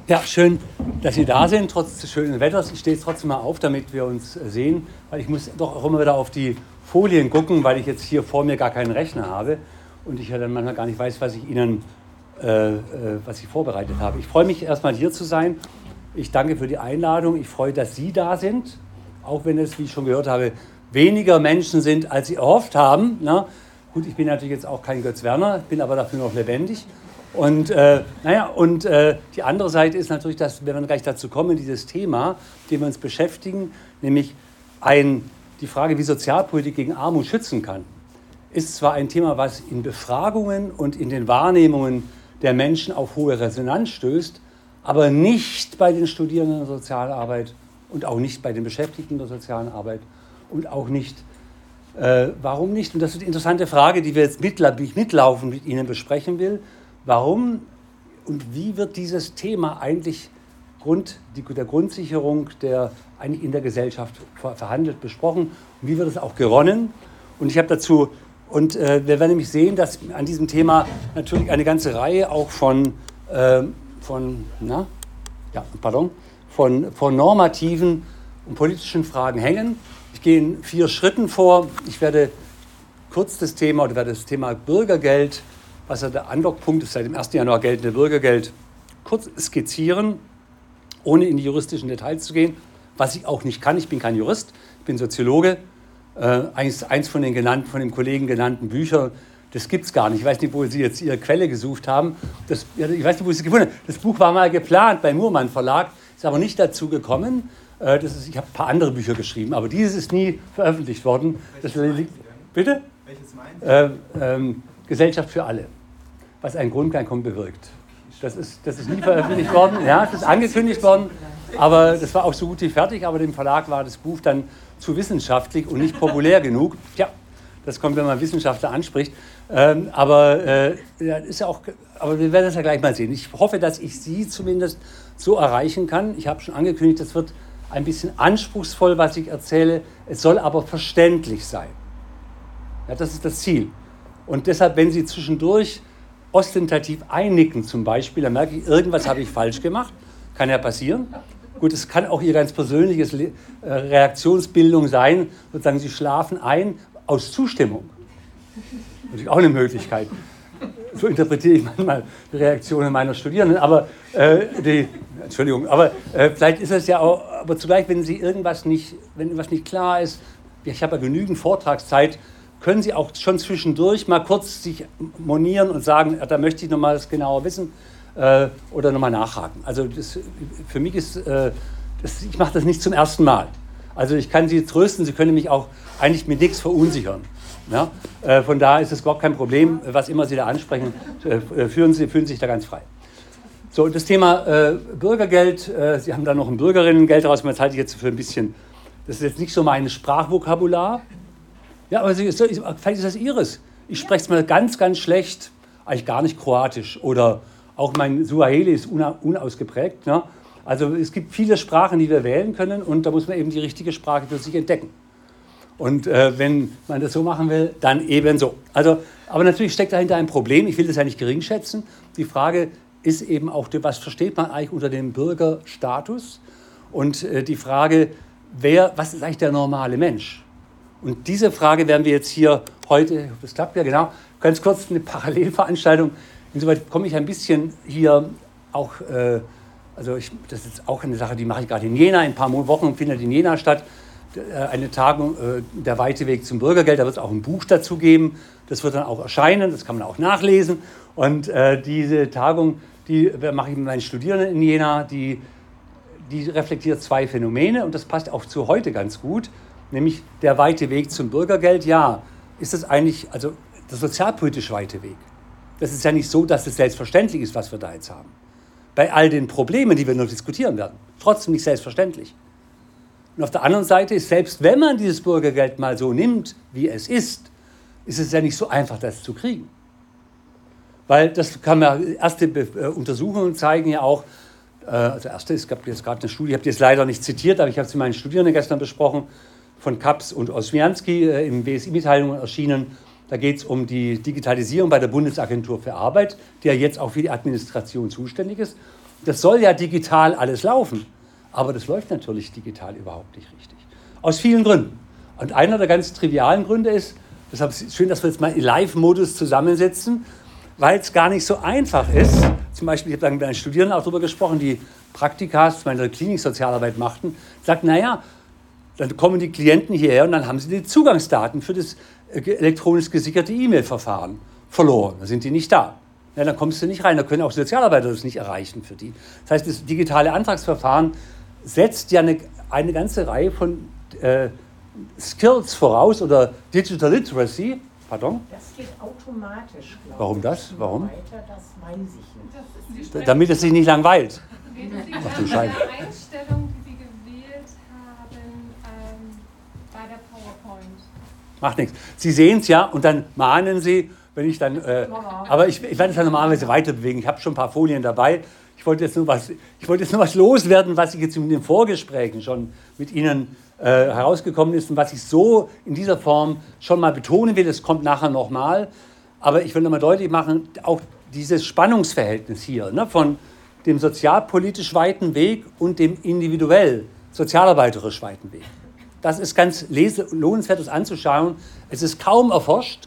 Ja, schön, dass Sie da sind, trotz des schönen Wetters. Ich stehe jetzt trotzdem mal auf, damit wir uns sehen, weil ich muss doch auch immer wieder auf die Folien gucken, weil ich jetzt hier vor mir gar keinen Rechner habe und ich ja dann manchmal gar nicht weiß, was ich vorbereitet habe. Ich freue mich erstmal hier zu sein. Ich danke für die Einladung. Ich freue, dass Sie da sind, auch wenn es, wie ich schon gehört habe, weniger Menschen sind, als Sie erhofft haben. Na? Gut, ich bin natürlich jetzt auch kein Götz Werner, bin aber dafür noch lebendig. Und die andere Seite ist natürlich, dass, wenn wir gleich dazu kommen, dieses Thema, mit dem wir uns beschäftigen, nämlich die Frage, wie Sozialpolitik gegen Armut schützen kann, ist zwar ein Thema, was in Befragungen und in den Wahrnehmungen der Menschen auf hohe Resonanz stößt, aber nicht bei den Studierenden der Sozialarbeit und auch nicht bei den Beschäftigten der sozialen Arbeit und auch nicht, warum nicht? Und das ist die interessante Frage, die wir jetzt mitlaufend mit Ihnen besprechen will. Warum und wie wird dieses Thema eigentlich der Grundsicherung eigentlich in der Gesellschaft verhandelt, besprochen und wie wird es auch geronnen? Und ich habe dazu, wir werden nämlich sehen, dass an diesem Thema natürlich eine ganze Reihe auch von normativen und politischen Fragen hängen. Ich gehe in 4 Schritten vor. Ich werde kurz das Thema Bürgergeld, was ja der Andockpunkt ist, seit dem 1. Januar geltende Bürgergeld, kurz skizzieren, ohne in die juristischen Details zu gehen, was ich auch nicht kann. Ich bin kein Jurist, ich bin Soziologe. Eins von dem Kollegen genannten Bücher, das gibt es gar nicht. Ich weiß nicht, wo Sie jetzt Ihre Quelle gesucht haben. Ich weiß nicht, wo Sie es gefunden haben. Das Buch war mal geplant beim Murmann Verlag, ist aber nicht dazu gekommen. Ich habe ein paar andere Bücher geschrieben, aber dieses ist nie veröffentlicht worden. Bitte? Welches meinen Sie? Gesellschaft für alle, was ein Grundeinkommen bewirkt. Das ist nie veröffentlicht worden, ja, das ist angekündigt worden, aber das war auch so gut wie fertig, aber dem Verlag war das Buch dann zu wissenschaftlich und nicht populär genug. Tja, das kommt, wenn man Wissenschaftler anspricht, aber wir werden das ja gleich mal sehen. Ich hoffe, dass ich Sie zumindest so erreichen kann. Ich habe schon angekündigt, das wird ein bisschen anspruchsvoll, was ich erzähle, es soll aber verständlich sein. Ja, das ist das Ziel. Und deshalb, wenn Sie zwischendurch ostentativ einnicken zum Beispiel, dann merke ich, irgendwas habe ich falsch gemacht. Kann ja passieren. Gut, es kann auch Ihr ganz persönliches Reaktionsbildung sein. Sozusagen, Sie schlafen ein aus Zustimmung. Natürlich auch eine Möglichkeit. So interpretiere ich manchmal die Reaktionen meiner Studierenden. Aber vielleicht ist es ja auch, aber zugleich, wenn irgendwas nicht klar ist, ich habe ja genügend Vortragszeit, können Sie auch schon zwischendurch mal kurz sich monieren und sagen, da möchte ich nochmal das genauer wissen oder nochmal nachhaken. Also für mich ist, ich mache das nicht zum ersten Mal. Also ich kann Sie trösten, Sie können mich auch eigentlich mit nichts verunsichern. Ja? Von daher ist es überhaupt kein Problem, was immer Sie da ansprechen, fühlen sich da ganz frei. So, das Thema Bürgergeld, Sie haben da noch ein Bürgerinnengeld raus, das halte ich jetzt für ein bisschen, das ist jetzt nicht so mein Sprachvokabular. Ja, aber vielleicht ist das Ihres. Ich spreche es mal ganz, ganz schlecht, eigentlich gar nicht Kroatisch. Oder auch mein Suaheli ist unausgeprägt. Ne? Also es gibt viele Sprachen, die wir wählen können und da muss man eben die richtige Sprache für sich entdecken. Und wenn man das so machen will, dann eben so. Also, aber natürlich steckt dahinter ein Problem. Ich will das ja nicht geringschätzen. Die Frage ist eben auch, was versteht man eigentlich unter dem Bürgerstatus? Und die Frage, was ist eigentlich der normale Mensch? Und diese Frage werden wir jetzt hier heute, das klappt ja genau, ganz kurz eine Parallelveranstaltung. Insoweit komme ich ein bisschen hier auch, das ist jetzt auch eine Sache, die mache ich gerade in Jena, in ein paar Wochen findet in Jena statt, eine Tagung, der weite Weg zum Bürgergeld, da wird es auch ein Buch dazu geben, das wird dann auch erscheinen, das kann man auch nachlesen. Und diese Tagung, die mache ich mit meinen Studierenden in Jena, die reflektiert 2 Phänomene und das passt auch zu heute ganz gut. Nämlich der weite Weg zum Bürgergeld, ja, ist das eigentlich, also der sozialpolitisch weite Weg. Das ist ja nicht so, dass es selbstverständlich ist, was wir da jetzt haben. Bei all den Problemen, die wir noch diskutieren werden, trotzdem nicht selbstverständlich. Und auf der anderen Seite ist, selbst wenn man dieses Bürgergeld mal so nimmt, wie es ist es ja nicht so einfach, das zu kriegen. Weil das kann man, erste Untersuchungen zeigen ja auch, es gab jetzt gerade eine Studie, ich habe die jetzt leider nicht zitiert, aber ich habe sie meinen Studierenden gestern besprochen, von Kaps und Oswianski im BSI-Mitteilungen erschienen. Da geht es um die Digitalisierung bei der Bundesagentur für Arbeit, die ja jetzt auch für die Administration zuständig ist. Das soll ja digital alles laufen. Aber das läuft natürlich digital überhaupt nicht richtig. Aus vielen Gründen. Und einer der ganz trivialen Gründe ist, deshalb ist es schön, dass wir jetzt mal im Live-Modus zusammensitzen, weil es gar nicht so einfach ist. Zum Beispiel, ich habe mit einem Studierenden auch darüber gesprochen, die Praktikas meiner Kliniksozialarbeit machten, sagt, naja, dann kommen die Klienten hierher und dann haben sie die Zugangsdaten für das elektronisch gesicherte E-Mail-Verfahren verloren. Da sind die nicht da. Ja, dann kommst du nicht rein, da können auch Sozialarbeiter das nicht erreichen für die. Das heißt, das digitale Antragsverfahren setzt ja eine ganze Reihe von Skills voraus oder Digital Literacy. Pardon? Das geht automatisch, glaube ich. Warum das? Warum? Weiter, das weiß ich nicht. Damit es sich nicht langweilt. Ach du Scheiße. Die Einstellung, die Sie gewählt haben bei der PowerPoint. Macht nichts. Sie sehen es ja und dann mahnen Sie, wenn ich dann. Aber ich werde es ja normalerweise weiter bewegen. Ich habe schon ein paar Folien dabei. Ich wollte jetzt nur was loswerden, was ich jetzt in den Vorgesprächen schon mit Ihnen herausgekommen ist und was ich so in dieser Form schon mal betonen will. Das kommt nachher nochmal. Aber ich will nochmal deutlich machen, auch dieses Spannungsverhältnis hier, ne, von dem sozialpolitisch weiten Weg und dem individuell sozialarbeiterisch weiten Weg. Das ist ganz lohnenswert, das anzuschauen. Es ist kaum erforscht.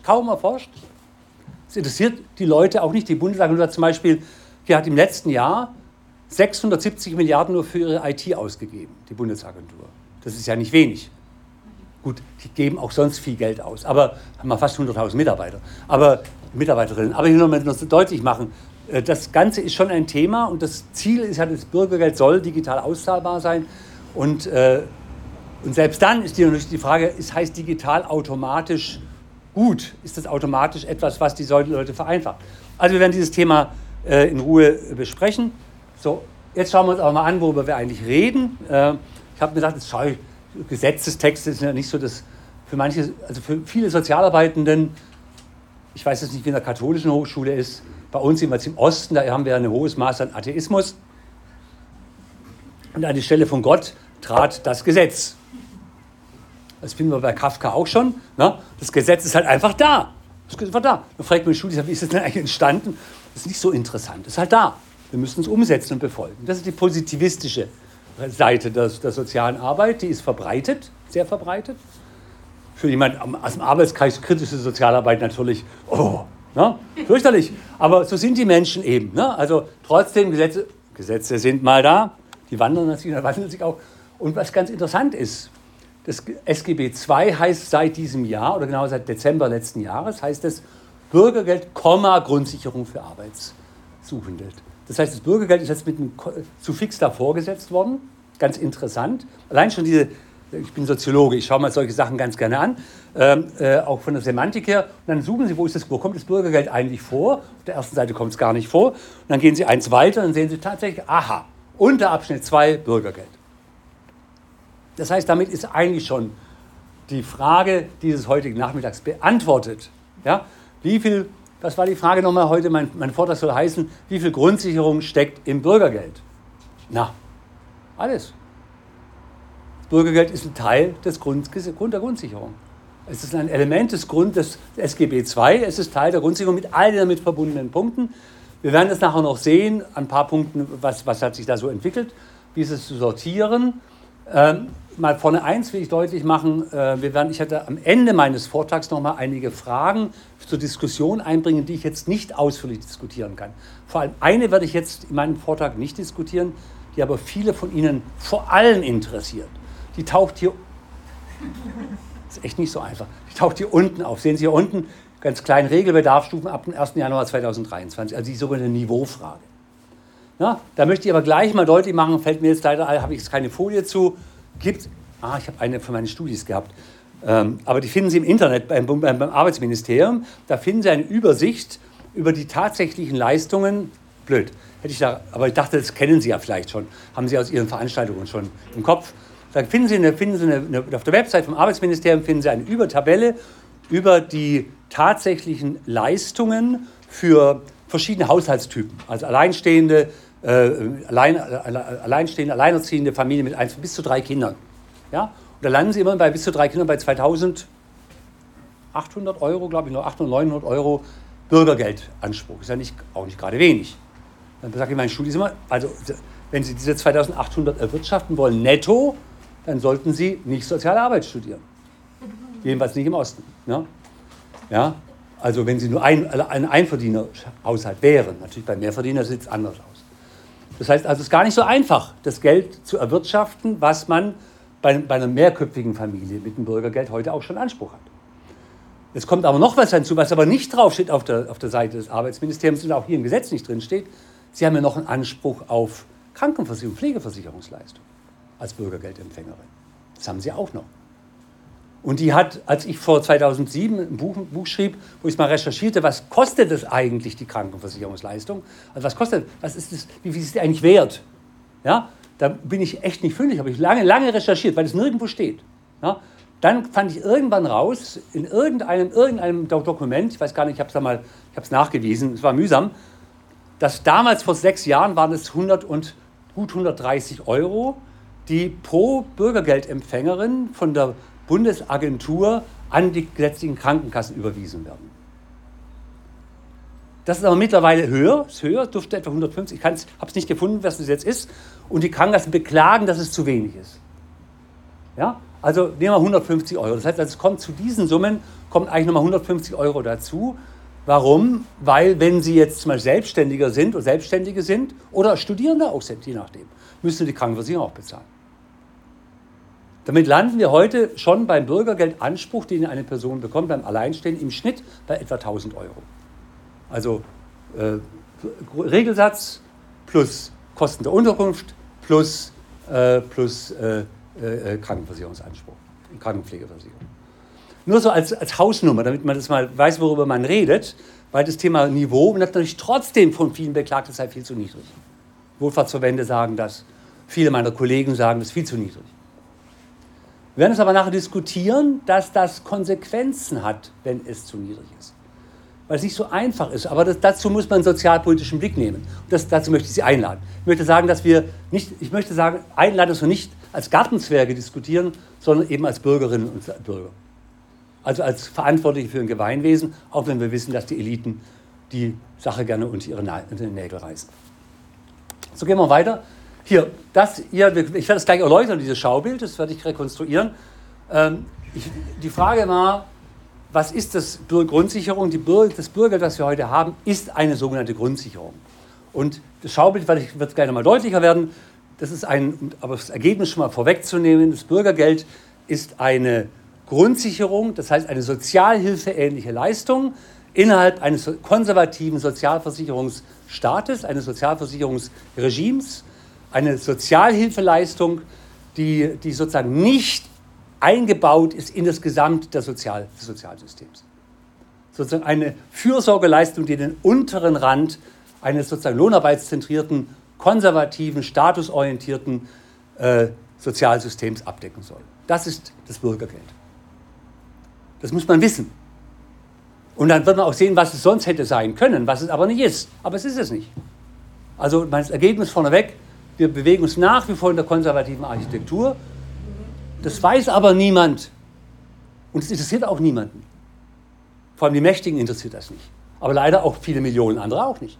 Es interessiert die Leute auch nicht. Die Bundesagentur hat zum Beispiel, die hat im letzten Jahr 670 Milliarden nur für ihre IT ausgegeben, die Bundesagentur. Das ist ja nicht wenig. Gut, die geben auch sonst viel Geld aus, aber haben wir fast 100.000 Mitarbeiter, Mitarbeiterinnen. Aber hier nochmal deutlich machen, das Ganze ist schon ein Thema und das Ziel ist ja, das Bürgergeld soll digital auszahlbar sein. Und selbst dann ist die Frage, heißt digital automatisch gut? Ist das automatisch etwas, was die Leute vereinfacht? Also wir werden dieses Thema in Ruhe besprechen. So, jetzt schauen wir uns auch mal an, worüber wir eigentlich reden. Ich habe mir gedacht, Gesetzestexte sind ja nicht so das für manche, also für viele Sozialarbeitenden, ich weiß jetzt nicht, wie in der katholischen Hochschule ist, bei uns jedenfalls im Osten, da haben wir ein hohes Maß an Atheismus. Und an die Stelle von Gott trat das Gesetz. Das finden wir bei Kafka auch schon. Ne? Das Gesetz ist halt einfach da. Das ist einfach da. Dann fragt man die Schule, wie ist das denn eigentlich entstanden? Das ist nicht so interessant. Das ist halt da. Wir müssen es umsetzen und befolgen. Das ist die positivistische Seite der sozialen Arbeit. Die ist verbreitet, sehr verbreitet. Für jemanden aus dem Arbeitskreis kritische Sozialarbeit natürlich, ne? Fürchterlich. Aber so sind die Menschen eben. Ne? Also trotzdem, Gesetze sind mal da. Die wandeln sich auch. Und was ganz interessant ist, das SGB II heißt seit diesem Jahr, oder genau seit Dezember letzten Jahres, heißt es Bürgergeld, Grundsicherung für Arbeitssuchende. Das heißt, das Bürgergeld ist jetzt mit einem Suffix davor gesetzt worden. Ganz interessant. Allein schon ich bin Soziologe, ich schaue mir solche Sachen ganz gerne an, auch von der Semantik her. Und dann suchen Sie, wo kommt das Bürgergeld eigentlich vor? Auf der ersten Seite kommt es gar nicht vor. Und dann gehen Sie eins weiter und dann sehen Sie tatsächlich, aha, unter Abschnitt 2 Bürgergeld. Das heißt, damit ist eigentlich schon die Frage dieses heutigen Nachmittags beantwortet. Ja? Was war die Frage nochmal heute? Mein Vortrag soll heißen, wie viel Grundsicherung steckt im Bürgergeld? Na, alles. Das Bürgergeld ist ein Teil der Grundsicherung. Es ist ein Element des SGB II, es ist Teil der Grundsicherung mit all den damit verbundenen Punkten. Wir werden das nachher noch sehen, an ein paar Punkten, was hat sich da so entwickelt, wie ist es zu sortieren. Mal vorne eins will ich deutlich machen, ich hatte am Ende meines Vortrags noch mal einige Fragen zur Diskussion einbringen, die ich jetzt nicht ausführlich diskutieren kann. Vor allem eine werde ich jetzt in meinem Vortrag nicht diskutieren, die aber viele von Ihnen vor allem interessiert. Die taucht hier, ist echt nicht so einfach, die taucht hier unten auf. Sehen Sie hier unten, ganz kleinen Regelbedarfsstufen ab dem 1. Januar 2023, also die sogenannte Niveaufrage. Na, da möchte ich aber gleich mal deutlich machen, fällt mir jetzt leider, habe ich jetzt keine Folie zu, ich habe eine für meine Studis gehabt, aber die finden Sie im Internet beim Arbeitsministerium, da finden Sie eine Übersicht über die tatsächlichen Leistungen, aber ich dachte, das kennen Sie ja vielleicht schon, haben Sie aus Ihren Veranstaltungen schon im Kopf. Da finden Sie auf der Website vom Arbeitsministerium finden Sie eine Übertabelle über die tatsächlichen Leistungen für verschiedene Haushaltstypen, also Alleinstehende, alleinerziehende Familien mit bis zu 3 Kindern. Ja? Und da landen Sie immer bei bis zu 3 Kindern bei 2.800 Euro, glaube ich, noch 800, 900 Euro Bürgergeldanspruch. Ist ja auch nicht gerade wenig. Dann sage ich meinen Studis immer, also wenn Sie diese 2.800 erwirtschaften wollen netto, dann sollten Sie nicht Soziale Arbeit studieren. Jedenfalls nicht im Osten. Ne? Ja? Also wenn Sie nur ein Einverdienerhaushalt wären, natürlich bei Mehrverdiener sieht es anders aus. Das heißt also, es ist gar nicht so einfach, das Geld zu erwirtschaften, was man bei einer mehrköpfigen Familie mit dem Bürgergeld heute auch schon Anspruch hat. Es kommt aber noch was hinzu, was aber nicht draufsteht auf der Seite des Arbeitsministeriums und auch hier im Gesetz nicht drin steht. Sie haben ja noch einen Anspruch auf Krankenversicherung, Pflegeversicherungsleistung als Bürgergeldempfängerin. Das haben Sie auch noch. Und die hat, als ich vor 2007 ein Buch schrieb, wo ich mal recherchierte, was kostet es eigentlich, die Krankenversicherungsleistung? Also was kostet, was ist das, wie viel ist die eigentlich wert? Ja, da bin ich echt nicht fündig, habe ich lange recherchiert, weil es nirgendwo steht. Ja, dann fand ich irgendwann raus, in irgendeinem Dokument, ich weiß gar nicht, ich habe es nachgewiesen, es war mühsam, dass damals vor 6 Jahren waren es gut 130 €, die pro Bürgergeldempfängerin von der Bundesagentur an die gesetzlichen Krankenkassen überwiesen werden. Das ist aber mittlerweile höher, dürfte etwa 150, ich habe es nicht gefunden, was das jetzt ist, und die Krankenkassen beklagen, dass es zu wenig ist. Ja? Also nehmen wir 150 €. Das heißt, es kommt zu diesen Summen, kommt eigentlich nochmal 150 € dazu. Warum? Weil wenn Sie jetzt zum Beispiel Selbstständiger sind oder Selbstständige sind oder Studierende auch sind, je nachdem, müssen Sie die Krankenversicherung auch bezahlen. Damit landen wir heute schon beim Bürgergeldanspruch, den eine Person bekommt, beim Alleinstehenden im Schnitt bei etwa 1.000 €. Also Regelsatz plus Kosten der Unterkunft plus Krankenversicherungsanspruch, Krankenpflegeversicherung. Nur so als Hausnummer, damit man das mal weiß, worüber man redet, weil das Thema Niveau natürlich trotzdem von vielen beklagt, es sei viel zu niedrig. Wohlfahrtsverbände sagen das, viele meiner Kollegen sagen, das ist viel zu niedrig. Wir werden es aber nachher diskutieren, dass das Konsequenzen hat, wenn es zu niedrig ist. Weil es nicht so einfach ist, aber dazu muss man einen sozialpolitischen Blick nehmen. Und dazu möchte ich Sie einladen. Ich möchte sagen, einladen, dass wir nicht als Gartenzwerge diskutieren, sondern eben als Bürgerinnen und Bürger. Also als Verantwortliche für ein Gemeinwesen, auch wenn wir wissen, dass die Eliten die Sache gerne unter ihre Nägel reißen. So gehen wir weiter. Hier, ich werde das gleich erläutern, dieses Schaubild, das werde ich rekonstruieren. Die Frage war, was ist das Grundsicherung? Das Bürgergeld, das wir heute haben, ist eine sogenannte Grundsicherung. Und das Schaubild wird gleich nochmal deutlicher werden. Das ist aber das Ergebnis schon mal vorwegzunehmen, das Bürgergeld ist eine Grundsicherung, das heißt eine sozialhilfeähnliche Leistung innerhalb eines konservativen Sozialversicherungsstaates, eines Sozialversicherungsregimes, eine Sozialhilfeleistung, die sozusagen nicht eingebaut ist in das Gesamt des Sozialsystems. Sozusagen eine Fürsorgeleistung, die den unteren Rand eines sozusagen lohnarbeitszentrierten, konservativen, statusorientierten Sozialsystems abdecken soll. Das ist das Bürgergeld. Das muss man wissen. Und dann wird man auch sehen, was es sonst hätte sein können, was es aber nicht ist. Aber es ist es nicht. Also das Ergebnis vorneweg, wir bewegen uns nach wie vor in der konservativen Architektur. Das weiß aber niemand. Und es interessiert auch niemanden. Vor allem die Mächtigen interessiert das nicht. Aber leider auch viele Millionen andere auch nicht.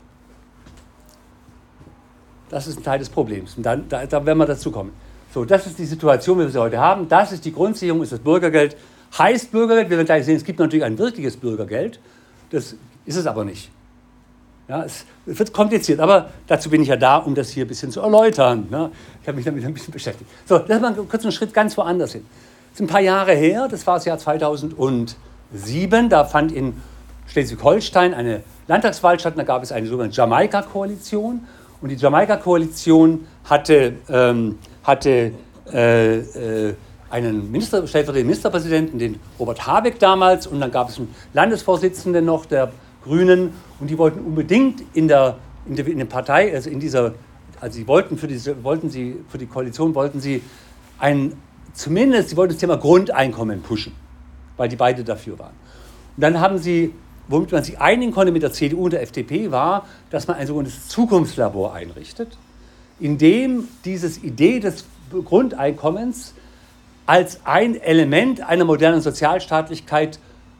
Das ist ein Teil des Problems. Und da werden wir dazu kommen. So, das ist die Situation, wie wir sie heute haben. Das ist die Grundsicherung, ist das Bürgergeld. Heißt Bürgergeld, wir werden gleich sehen, es gibt natürlich ein wirkliches Bürgergeld. Das ist es aber nicht. Ja, es wird kompliziert, aber dazu bin ich ja da, um das hier ein bisschen zu erläutern. Ja, ich habe mich damit ein bisschen beschäftigt. So, lass mal kurz einen Schritt ganz woanders hin. Das ist ein paar Jahre her, das war das Jahr 2007, da fand in Schleswig-Holstein eine Landtagswahl statt, da gab es eine sogenannte Jamaika-Koalition. Und die Jamaika-Koalition hatte einen stellvertretenden Ministerpräsidenten, den Robert Habeck damals, und dann gab es einen Landesvorsitzenden noch der Grünen, und die wollten unbedingt in der Partei, also sie wollten für die Koalition wollten sie sie wollten das Thema Grundeinkommen pushen, weil die beide dafür waren. Und dann haben sie, womit man sich einigen konnte mit der CDU und der FDP, war, dass man ein sogenanntes Zukunftslabor einrichtet, in dem diese Idee des Grundeinkommens als ein Element einer modernen Sozialstaatlichkeit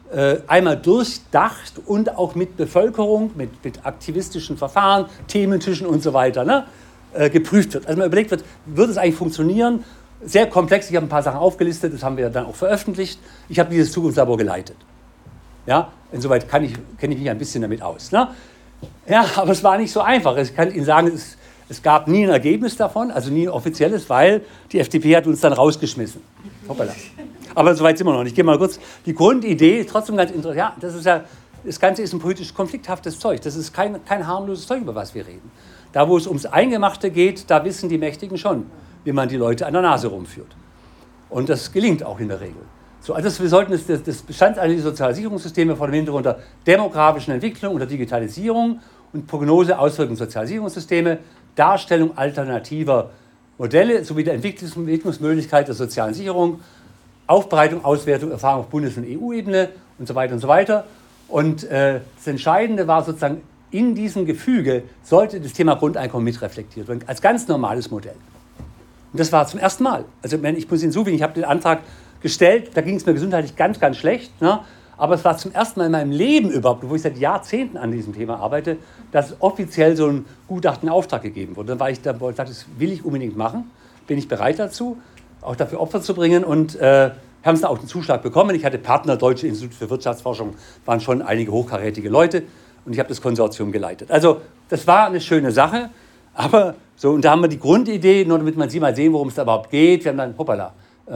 einmal durchdacht und auch mit Bevölkerung, mit aktivistischen Verfahren, Thementischen und so weiter, ne, geprüft wird. Also man überlegt wird, wird es eigentlich funktionieren? Sehr komplex, ich habe ein paar Sachen aufgelistet, das haben wir dann auch veröffentlicht. Ich habe dieses Zukunftslabor geleitet. Ja, insoweit kenne ich mich ein bisschen damit aus. Ne? Ja, aber es war nicht so einfach. Ich kann Ihnen sagen, es gab nie ein Ergebnis davon, also nie ein offizielles, weil die FDP hat uns dann rausgeschmissen. Hoppala. Aber soweit sind wir noch nicht. Ich gehe mal kurz. Die Grundidee ist trotzdem ganz interessant. Ja, das Ganze ist ein politisch konflikthaftes Zeug. Das ist kein harmloses Zeug, über was wir reden. Da, wo es ums Eingemachte geht, da wissen die Mächtigen schon, wie man die Leute an der Nase rumführt. Und das gelingt auch in der Regel. So, also wir sollten das Bestandsanalyse sozialer Sicherungssysteme vor dem Hintergrund der demografischen Entwicklung und der Digitalisierung und Prognose Auswirkungen sozialer Sicherungssysteme, Darstellung alternativer Modelle sowie der Entwicklungsmöglichkeit der sozialen Sicherung, Aufbereitung, Auswertung, Erfahrung auf Bundes- und EU-Ebene und so weiter und so weiter. Und das Entscheidende war sozusagen, in diesem Gefüge sollte das Thema Grundeinkommen mitreflektiert werden, als ganz normales Modell. Und das war zum ersten Mal. Also ich muss Ihnen zufügen, ich habe den Antrag gestellt, da ging es mir gesundheitlich ganz, ganz schlecht, ne? Aber es war zum ersten Mal in meinem Leben überhaupt, wo ich seit Jahrzehnten an diesem Thema arbeite, dass offiziell so ein Gutachten in Auftrag gegeben wurde. Dann dachte, das will ich unbedingt machen, bin ich bereit dazu, auch dafür Opfer zu bringen und haben es dann auch den Zuschlag bekommen. Ich hatte Partner, Deutsche Institut für Wirtschaftsforschung, waren schon einige hochkarätige Leute und ich habe das Konsortium geleitet. Also das war eine schöne Sache, aber so, und da haben wir die Grundidee, nur damit man Sie mal sehen, worum es da überhaupt geht. Wir haben dann, hoppala,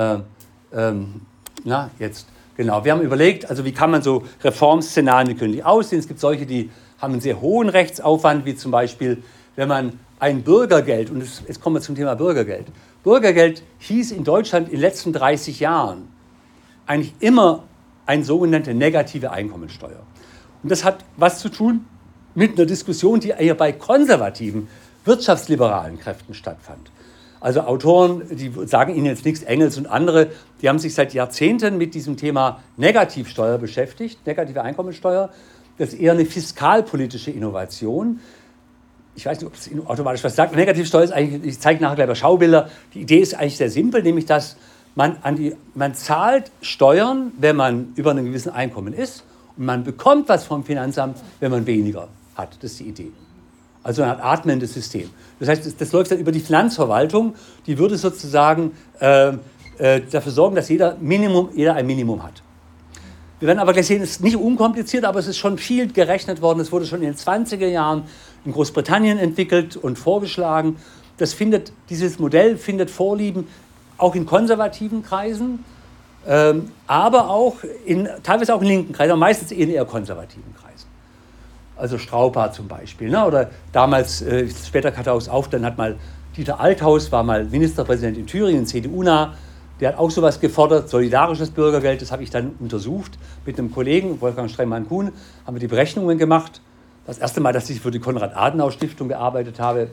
genau, wir haben überlegt, also wie kann man so Reformszenarien, wie können die aussehen? Es gibt solche, die haben einen sehr hohen Rechtsaufwand, wie zum Beispiel, wenn man ein Bürgergeld, und jetzt kommen wir zum Thema Bürgergeld. Bürgergeld hieß in Deutschland in den letzten 30 Jahren eigentlich immer eine sogenannte negative Einkommensteuer. Und das hat was zu tun mit einer Diskussion, die eher bei konservativen, wirtschaftsliberalen Kräften stattfand. Also Autoren, die sagen Ihnen jetzt nichts, Engels und andere, die haben sich seit Jahrzehnten mit diesem Thema Negativsteuer beschäftigt, negative Einkommensteuer. Das ist eher eine fiskalpolitische Innovation. Ich weiß nicht, ob es Ihnen automatisch was sagt. Negativsteuer ist eigentlich, ich zeige nachher gleich mal Schaubilder, die Idee ist eigentlich sehr simpel, nämlich dass man zahlt Steuern, wenn man über einem gewissen Einkommen ist und man bekommt was vom Finanzamt, wenn man weniger hat. Das ist die Idee. Also eine Art atmendes System. Das heißt, das läuft dann über die Finanzverwaltung, die würde sozusagen dafür sorgen, dass jeder ein Minimum hat. Wir werden aber gleich sehen, es ist nicht unkompliziert, aber es ist schon viel gerechnet worden. Es wurde schon in den 20er Jahren in Großbritannien entwickelt und vorgeschlagen. Dieses Modell findet Vorlieben auch in konservativen Kreisen, aber auch teilweise auch in linken Kreisen, aber meistens in eher konservativen Kreisen. Also Straupa zum Beispiel, ne? Oder damals, später Karthaus auf, dann hat mal Dieter Althaus, war mal Ministerpräsident in Thüringen, CDU-nah, der hat auch sowas gefordert, solidarisches Bürgergeld, das habe ich dann untersucht mit einem Kollegen, Wolfgang Stremmann-Kuhn, haben wir die Berechnungen gemacht. Das erste Mal, dass ich für die Konrad-Adenauer-Stiftung gearbeitet habe.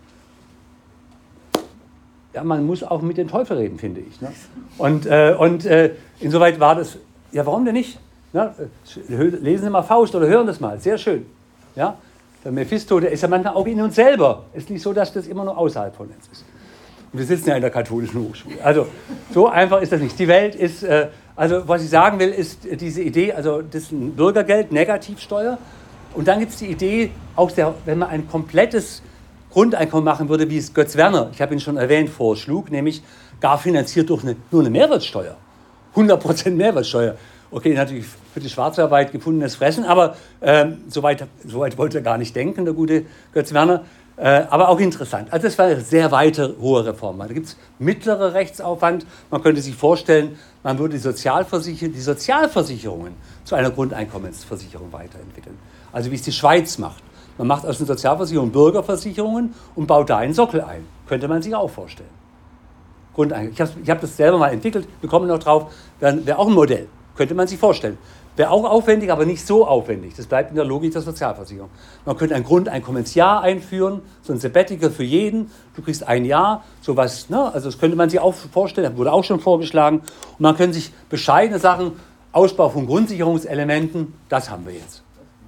Ja, man muss auch mit den Teufel reden, finde ich. Ne? Und insoweit war das, ja, warum denn nicht? Ja, lesen Sie mal Faust oder hören das mal, sehr schön. Ja? Der Mephisto, der ist ja manchmal auch in uns selber. Es ist nicht so, dass das immer nur außerhalb von uns ist. Und wir sitzen ja in der katholischen Hochschule. Also so einfach ist das nicht. Die Welt ist, also was ich sagen will, ist diese Idee, also das ist ein Bürgergeld, Negativsteuer. Und dann gibt es die Idee, auch wenn man ein komplettes Grundeinkommen machen würde, wie es Götz Werner, ich habe ihn schon erwähnt, vorschlug, nämlich gar finanziert durch nur eine Mehrwertsteuer. 100% Mehrwertsteuer. Okay, natürlich für die Schwarzarbeit gefundenes Fressen, aber so weit wollte er gar nicht denken, der gute Götz Werner. Aber auch interessant. Also das war eine sehr weite, hohe Reform. Da gibt es mittlerer Rechtsaufwand. Man könnte sich vorstellen, man würde die Sozialversicherungen zu einer Grundeinkommensversicherung weiterentwickeln. Also wie es die Schweiz macht. Man macht aus den Sozialversicherungen Bürgerversicherungen und baut da einen Sockel ein. Könnte man sich auch vorstellen. Grundeinkommen. Ich hab das selber mal entwickelt, wir kommen noch drauf, wäre auch ein Modell. Könnte man sich vorstellen. Wäre auch aufwendig, aber nicht so aufwendig. Das bleibt in der Logik der Sozialversicherung. Man könnte ein Grundeinkommensjahr einführen, so ein Sabbatical für jeden. Du kriegst ein Jahr, sowas. Ne? Also das könnte man sich auch vorstellen, wurde auch schon vorgeschlagen. Und man könnte sich bescheidene Sachen, Ausbau von Grundsicherungselementen, das haben wir jetzt.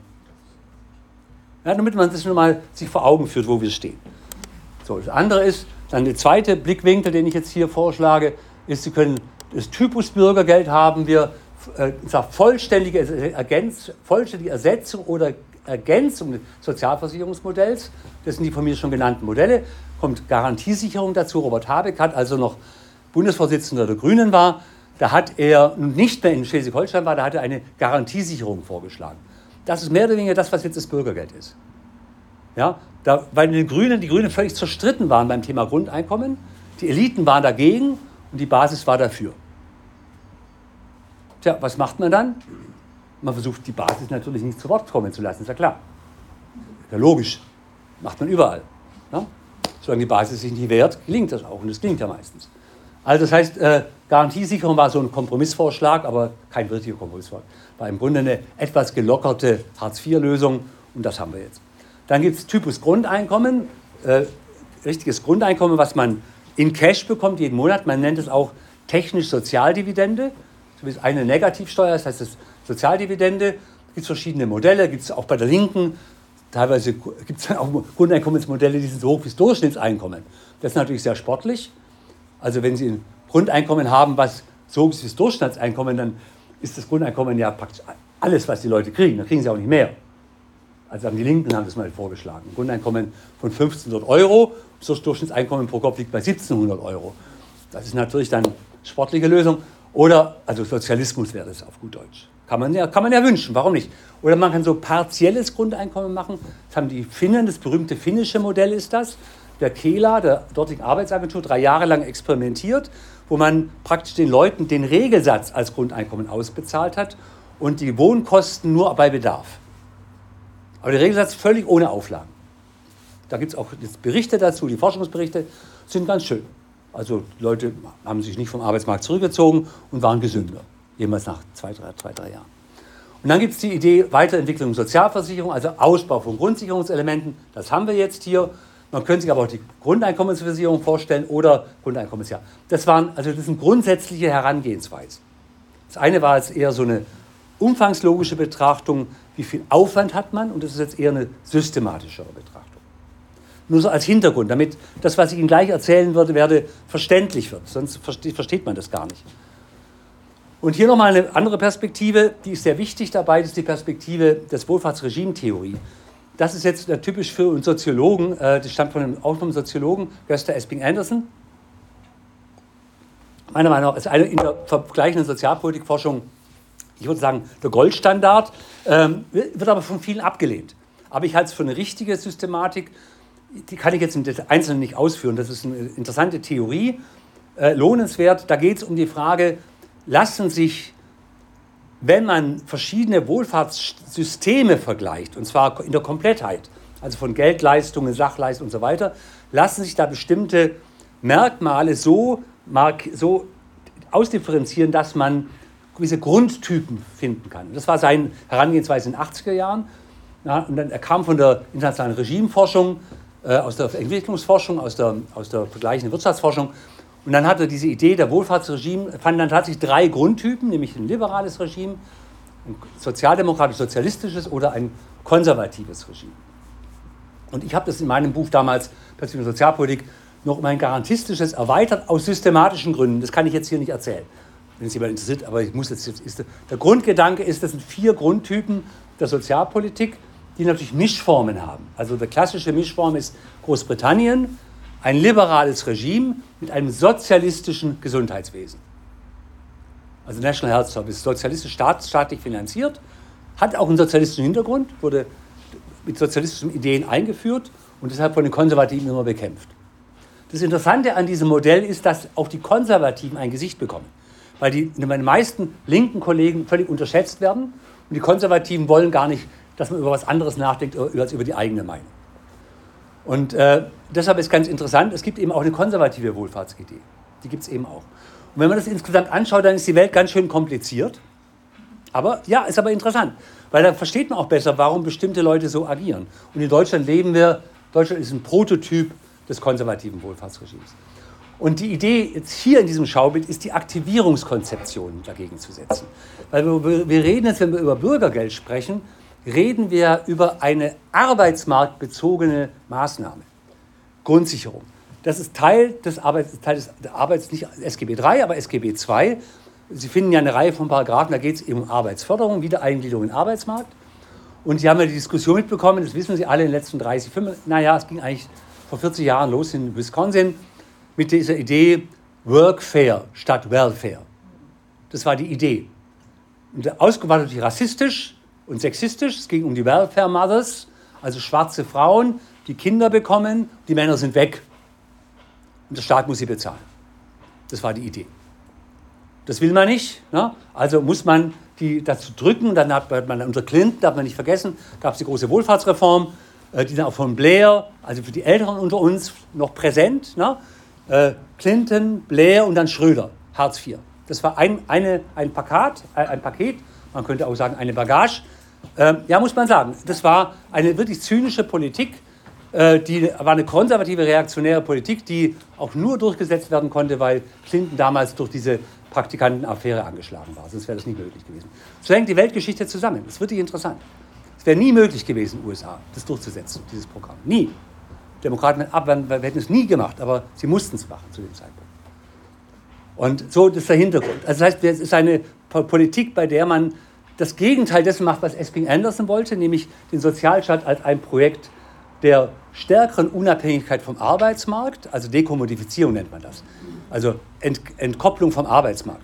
Ja, damit man das schon mal sich vor Augen führt, wo wir stehen. So, das andere ist, dann der zweite Blickwinkel, den ich jetzt hier vorschlage, ist, Sie können das Typus Bürgergeld haben wir vollständige Ersetzung oder Ergänzung des Sozialversicherungsmodells. Das sind die von mir schon genannten Modelle. Kommt Garantiesicherung dazu. Robert Habeck hat also noch Bundesvorsitzender der Grünen war. Da hat er nicht mehr in Schleswig-Holstein war, da hat er eine Garantiesicherung vorgeschlagen. Das ist mehr oder weniger das, was jetzt das Bürgergeld ist. Ja, weil die Grünen völlig zerstritten waren beim Thema Grundeinkommen. Die Eliten waren dagegen und die Basis war dafür. Tja, was macht man dann? Man versucht, die Basis natürlich nicht zu Wort kommen zu lassen, ist ja klar. Ja, logisch. Macht man überall. Ja? Solange die Basis sich nicht wehrt, gelingt das auch. Und das gelingt ja meistens. Also das heißt, Garantiesicherung war so ein Kompromissvorschlag, aber kein wirklicher Kompromissvorschlag. War im Grunde eine etwas gelockerte Hartz-IV-Lösung und das haben wir jetzt. Dann gibt es Typus Grundeinkommen, richtiges Grundeinkommen, was man in Cash bekommt jeden Monat. Man nennt es auch technisch Sozialdividende. Das ist eine Negativsteuer, das heißt das Sozialdividende. Da gibt es verschiedene Modelle, gibt es auch bei der Linken. Teilweise gibt es dann auch Grundeinkommensmodelle, die sind so hoch wie das Durchschnittseinkommen. Das ist natürlich sehr sportlich. Also wenn Sie ein Grundeinkommen haben, was so hoch ist wie das Durchschnittseinkommen, dann ist das Grundeinkommen ja praktisch alles, was die Leute kriegen. Dann kriegen sie auch nicht mehr. Also die Linken haben das mal vorgeschlagen. Ein Grundeinkommen von 1.500 €, das Durchschnittseinkommen pro Kopf liegt bei 1.700 €. Das ist natürlich dann eine sportliche Lösung. Oder, also Sozialismus wäre das auf gut Deutsch. Kann man ja wünschen, warum nicht? Oder man kann so partielles Grundeinkommen machen. Das haben die Finnen, das berühmte finnische Modell ist das. Der Kela, der dortigen Arbeitsagentur, 3 Jahre lang experimentiert, wo man praktisch den Leuten den Regelsatz als Grundeinkommen ausbezahlt hat und die Wohnkosten nur bei Bedarf. Aber der Regelsatz völlig ohne Auflagen. Da gibt es auch jetzt Berichte dazu, die Forschungsberichte sind ganz schön. Also die Leute haben sich nicht vom Arbeitsmarkt zurückgezogen und waren gesünder, jedenfalls nach 2-3 Jahren. Und dann gibt es die Idee Weiterentwicklung Sozialversicherung, also Ausbau von Grundsicherungselementen. Das haben wir jetzt hier. Man könnte sich aber auch die Grundeinkommensversicherung vorstellen oder Grundeinkommensjahr. Das sind grundsätzliche Herangehensweisen. Das eine war jetzt eher so eine umfangslogische Betrachtung, wie viel Aufwand hat man, und das ist jetzt eher eine systematischere Betrachtung. Nur so als Hintergrund, damit das, was ich Ihnen gleich erzählen werde, verständlich wird. Sonst versteht man das gar nicht. Und hier nochmal eine andere Perspektive, die ist sehr wichtig dabei, das ist die Perspektive des Wohlfahrtsregimetheorie. Das ist jetzt typisch für uns Soziologen, das stammt von einem autonomen Soziologen, Gösta Esping-Andersen. Meiner Meinung nach ist eine in der vergleichenden Sozialpolitikforschung, ich würde sagen, der Goldstandard, wird aber von vielen abgelehnt. Aber ich halte es für eine richtige Systematik, die kann ich jetzt im Einzelnen nicht ausführen. Das ist eine interessante Theorie, lohnenswert. Da geht es um die Frage, lassen sich, wenn man verschiedene Wohlfahrtssysteme vergleicht, und zwar in der Komplettheit, also von Geldleistungen, Sachleistungen und so weiter, lassen sich da bestimmte Merkmale so ausdifferenzieren, dass man gewisse Grundtypen finden kann. Das war seine Herangehensweise in den 80er Jahren. Ja, und dann, er kam von der internationalen Regimeforschung, aus der Entwicklungsforschung, aus der vergleichenden Wirtschaftsforschung. Und dann hatte er diese Idee der Wohlfahrtsregime, fanden dann tatsächlich 3 Grundtypen, nämlich ein liberales Regime, ein sozialdemokratisch-sozialistisches oder ein konservatives Regime. Und ich habe das in meinem Buch damals, Perspektive Sozialpolitik, noch um ein garantistisches erweitert aus systematischen Gründen. Das kann ich jetzt hier nicht erzählen, wenn es jemand interessiert, aber ich muss jetzt der Grundgedanke ist, das sind 4 Grundtypen der Sozialpolitik, die natürlich Mischformen haben. Also die klassische Mischform ist Großbritannien, ein liberales Regime mit einem sozialistischen Gesundheitswesen. Also National Health Service, sozialistisch staatlich finanziert, hat auch einen sozialistischen Hintergrund, wurde mit sozialistischen Ideen eingeführt und deshalb von den Konservativen immer bekämpft. Das Interessante an diesem Modell ist, dass auch die Konservativen ein Gesicht bekommen, weil die meisten linken Kollegen völlig unterschätzt werden und die Konservativen wollen gar nicht, dass man über was anderes nachdenkt als über die eigene Meinung. Und deshalb ist ganz interessant, es gibt eben auch eine konservative Wohlfahrtsidee. Die gibt es eben auch. Und wenn man das insgesamt anschaut, dann ist die Welt ganz schön kompliziert. Aber ja, ist aber interessant, weil dann versteht man auch besser, warum bestimmte Leute so agieren. Und in Deutschland Deutschland ist ein Prototyp des konservativen Wohlfahrtsregimes. Und die Idee jetzt hier in diesem Schaubild ist, die Aktivierungskonzeption dagegen zu setzen. Weil wir reden jetzt, wenn wir über Bürgergeld sprechen, reden wir über eine arbeitsmarktbezogene Maßnahme. Grundsicherung. Das ist Teil des nicht SGB III, aber SGB II. Sie finden ja eine Reihe von Paragraphen, da geht es eben um Arbeitsförderung, Wiedereingliederung in den Arbeitsmarkt. Und Sie haben ja die Diskussion mitbekommen, das wissen Sie alle in den letzten 30, 35, naja, es ging eigentlich vor 40 Jahren los in Wisconsin mit dieser Idee Workfare statt Welfare. Das war die Idee. Und ausgeweitet natürlich rassistisch und sexistisch. Es ging um die Welfare Mothers, also schwarze Frauen, die Kinder bekommen, die Männer sind weg. Und der Staat muss sie bezahlen. Das war die Idee. Das will man nicht. Ne? Also muss man die dazu drücken. Und dann hat man unter Clinton, darf man nicht vergessen, gab es die große Wohlfahrtsreform, die dann auch von Blair, also für die Älteren unter uns, noch präsent. Ne? Clinton, Blair und dann Schröder, Hartz IV. Das war ein Paket, man könnte auch sagen eine Bagage. Ja, muss man sagen, das war eine wirklich zynische Politik, war eine konservative, reaktionäre Politik, die auch nur durchgesetzt werden konnte, weil Clinton damals durch diese Praktikantenaffäre angeschlagen war. Sonst wäre das nie möglich gewesen. So hängt die Weltgeschichte zusammen. Das ist wirklich interessant. Es wäre nie möglich gewesen, in den USA, das durchzusetzen, dieses Programm. Nie. Demokraten hätten es nie gemacht, aber sie mussten es machen zu dem Zeitpunkt. Und so ist der Hintergrund. Also das heißt, es ist eine Politik, bei der man das Gegenteil dessen macht, was Esping Anderson wollte, nämlich den Sozialstaat als ein Projekt der stärkeren Unabhängigkeit vom Arbeitsmarkt, also Dekommodifizierung nennt man das, also Entkopplung vom Arbeitsmarkt.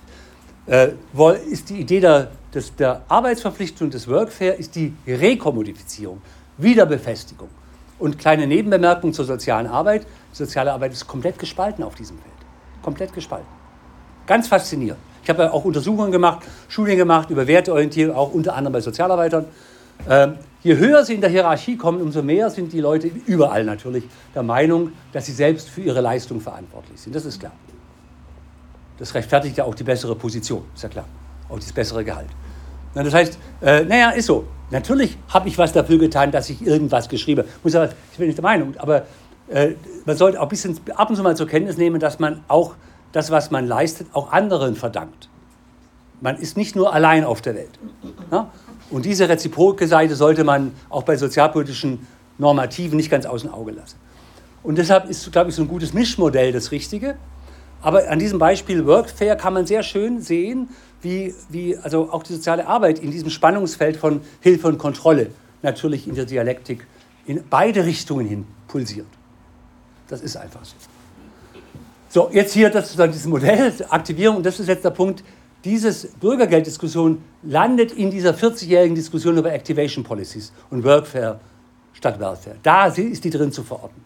Ist die Idee der Arbeitsverpflichtung des Workfare ist die Rekommodifizierung, Wiederbefestigung. Und kleine Nebenbemerkung zur sozialen Arbeit. Die soziale Arbeit ist komplett gespalten auf diesem Feld. Komplett gespalten. Ganz faszinierend. Ich habe ja auch Untersuchungen gemacht, Studien gemacht über Werteorientierung, auch unter anderem bei Sozialarbeitern. Je höher sie in der Hierarchie kommen, umso mehr sind die Leute, überall natürlich, der Meinung, dass sie selbst für ihre Leistung verantwortlich sind. Das ist klar. Das rechtfertigt ja auch die bessere Position, ist ja klar. Auch das bessere Gehalt. Das heißt, ist so. Natürlich habe ich was dafür getan, dass ich irgendwas geschrieben habe. Ich bin nicht der Meinung, aber man sollte auch ein bisschen ab und zu mal zur Kenntnis nehmen, dass man auch das, was man leistet, auch anderen verdankt. Man ist nicht nur allein auf der Welt. Ja? Und diese reziproke Seite sollte man auch bei sozialpolitischen Normativen nicht ganz außen Auge lassen. Und deshalb ist, glaube ich, so ein gutes Mischmodell das Richtige. Aber an diesem Beispiel Workfare kann man sehr schön sehen, wie also auch die soziale Arbeit in diesem Spannungsfeld von Hilfe und Kontrolle natürlich in der Dialektik in beide Richtungen hin pulsiert. Das ist einfach so. So, jetzt hier dieses Modell, Aktivierung, und das ist jetzt der Punkt, diese Bürgergelddiskussion landet in dieser 40-jährigen Diskussion über Activation Policies und Workfare statt Welfare. Da ist die drin zu verorten.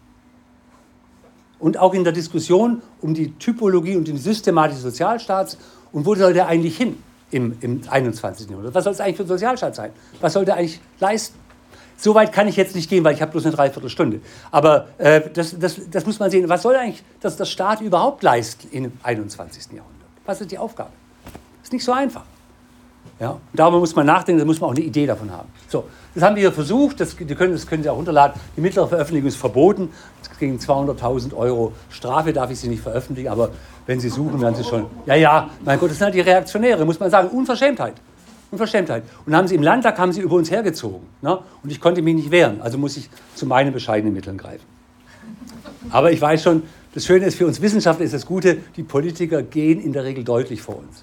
Und auch in der Diskussion um die Typologie und die Systematik des Sozialstaats und wo soll der eigentlich hin im 21. Jahrhundert? Was soll es eigentlich für ein Sozialstaat sein? Was soll der eigentlich leisten? So weit kann ich jetzt nicht gehen, weil ich habe bloß eine Dreiviertelstunde. Aber das muss man sehen. Was soll eigentlich das Staat überhaupt leisten im 21. Jahrhundert? Was ist die Aufgabe? Ist nicht so einfach. Ja? Und darüber muss man nachdenken, da muss man auch eine Idee davon haben. So, das haben wir hier versucht, das können Sie auch runterladen. Die mittlere Veröffentlichung ist verboten. Gegen 200.000 € Strafe darf ich sie nicht veröffentlichen, aber wenn Sie suchen, werden Sie schon... Ja, mein Gott, das sind halt die Reaktionäre, muss man sagen. Unverschämtheit. Und haben Sie im Landtag über uns hergezogen. Ne? Und ich konnte mich nicht wehren, also muss ich zu meinen bescheidenen Mitteln greifen. Aber ich weiß schon, das Schöne ist, für uns Wissenschaftler ist das Gute, die Politiker gehen in der Regel deutlich vor uns.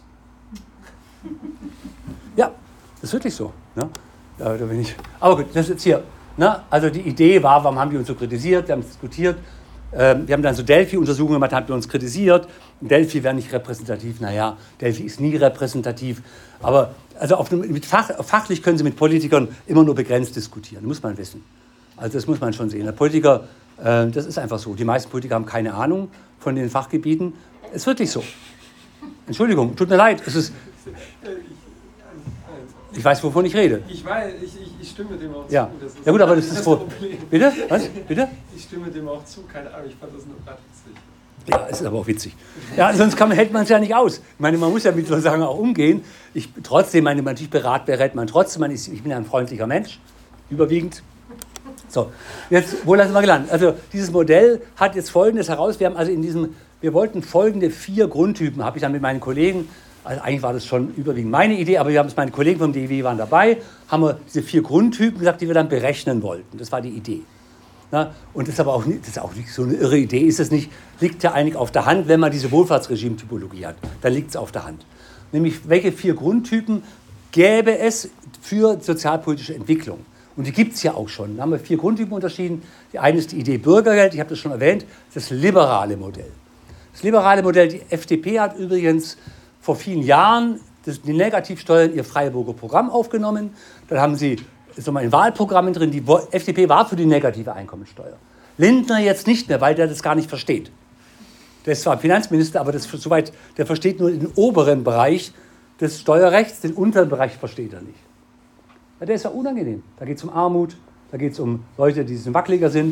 Ja, das ist wirklich so. Ne? Da bin ich. Aber gut, das ist jetzt hier. Ne? Also die Idee war, warum haben die uns so kritisiert? Wir haben es diskutiert. Wir haben dann so Delphi-Untersuchungen gemacht, haben uns kritisiert. Delphi wäre nicht repräsentativ. Naja, Delphi ist nie repräsentativ. Aber also fachlich können Sie mit Politikern immer nur begrenzt diskutieren. Das muss man wissen. Also das muss man schon sehen. Der Politiker, das ist einfach so. Die meisten Politiker haben keine Ahnung von den Fachgebieten. Es ist wirklich so. Entschuldigung, tut mir leid. Ich weiß, wovon ich rede. Ich weiß, ich stimme dem auch zu. Ja, ja gut, aber das ist vor. Bitte? Was? Bitte? Ich stimme dem auch zu, keine Ahnung, ich fand das nur gerade witzig. Ja, es ist aber auch witzig. Ja, sonst hält man es ja nicht aus. Ich meine, man muss ja mit so Sachen auch umgehen. Trotzdem, natürlich berät man trotzdem. Ich bin ja ein freundlicher Mensch, überwiegend. So, jetzt, wo lassen wir gelandet? Also, dieses Modell hat jetzt Folgendes heraus. Wir wollten folgende 4 Grundtypen, habe ich dann mit meinen Kollegen, also eigentlich war das schon überwiegend meine Idee, aber meine Kollegen vom DIW waren dabei, haben wir diese 4 Grundtypen gesagt, die wir dann berechnen wollten. Das war die Idee. Na, und das ist aber auch nicht so eine irre Idee, ist es nicht, liegt ja eigentlich auf der Hand, wenn man diese Wohlfahrtsregime-Typologie hat, dann liegt es auf der Hand. nämlich welche 4 Grundtypen gäbe es für sozialpolitische Entwicklung. Und die gibt es ja auch schon. Da haben wir 4 Grundtypen unterschieden. Die eine ist die Idee Bürgergeld, ich habe das schon erwähnt, das liberale Modell. Das liberale Modell, die FDP hat übrigens vor vielen Jahren die Negativsteuern in ihr Freiburger Programm aufgenommen. Dann haben sie in Wahlprogrammen drin, die FDP war für die negative Einkommensteuer. Lindner jetzt nicht mehr, weil der das gar nicht versteht. Der ist zwar Finanzminister, aber der versteht nur den oberen Bereich des Steuerrechts, den unteren Bereich versteht er nicht. Ja, der ist ja unangenehm. Da geht es um Armut, da geht es um Leute, die ein bisschen wackeliger sind.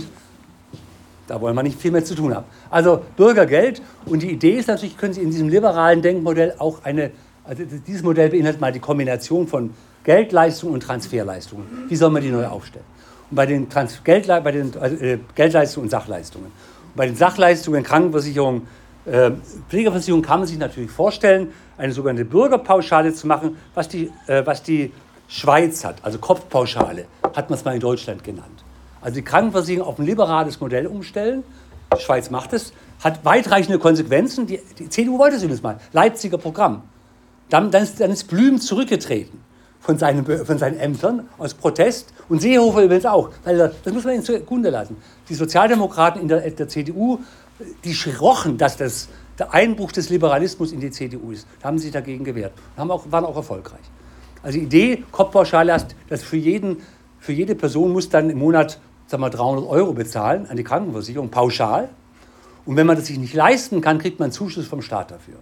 Da wollen wir nicht viel mehr zu tun haben. Also Bürgergeld. Und die Idee ist natürlich, können Sie in diesem liberalen Denkmodell auch also dieses Modell beinhaltet mal die Kombination von Geldleistungen und Transferleistungen. Wie soll man die neu aufstellen? Und bei den Geldleistungen und Sachleistungen. Und bei den Sachleistungen, Krankenversicherung, Pflegeversicherung kann man sich natürlich vorstellen, eine sogenannte Bürgerpauschale zu machen, was die Schweiz hat, also Kopfpauschale, hat man es mal in Deutschland genannt. Also die Krankenversicherung auf ein liberales Modell umstellen, die Schweiz macht es, hat weitreichende Konsequenzen, die CDU wollte es übrigens mal, Leipziger Programm. Dann ist Blüm zurückgetreten von seinen Ämtern aus Protest und Seehofer übrigens auch, weil das muss man ihnen zugrunde lassen. Die Sozialdemokraten in der CDU, die schrochen, dass das der Einbruch des Liberalismus in die CDU ist. Da haben sie sich dagegen gewehrt und waren auch erfolgreich. Also die Idee, Kopfpauschale heißt, dass für jede Person muss dann im Monat 300 € bezahlen an die Krankenversicherung, pauschal. Und wenn man das sich nicht leisten kann, kriegt man einen Zuschuss vom Staat dafür.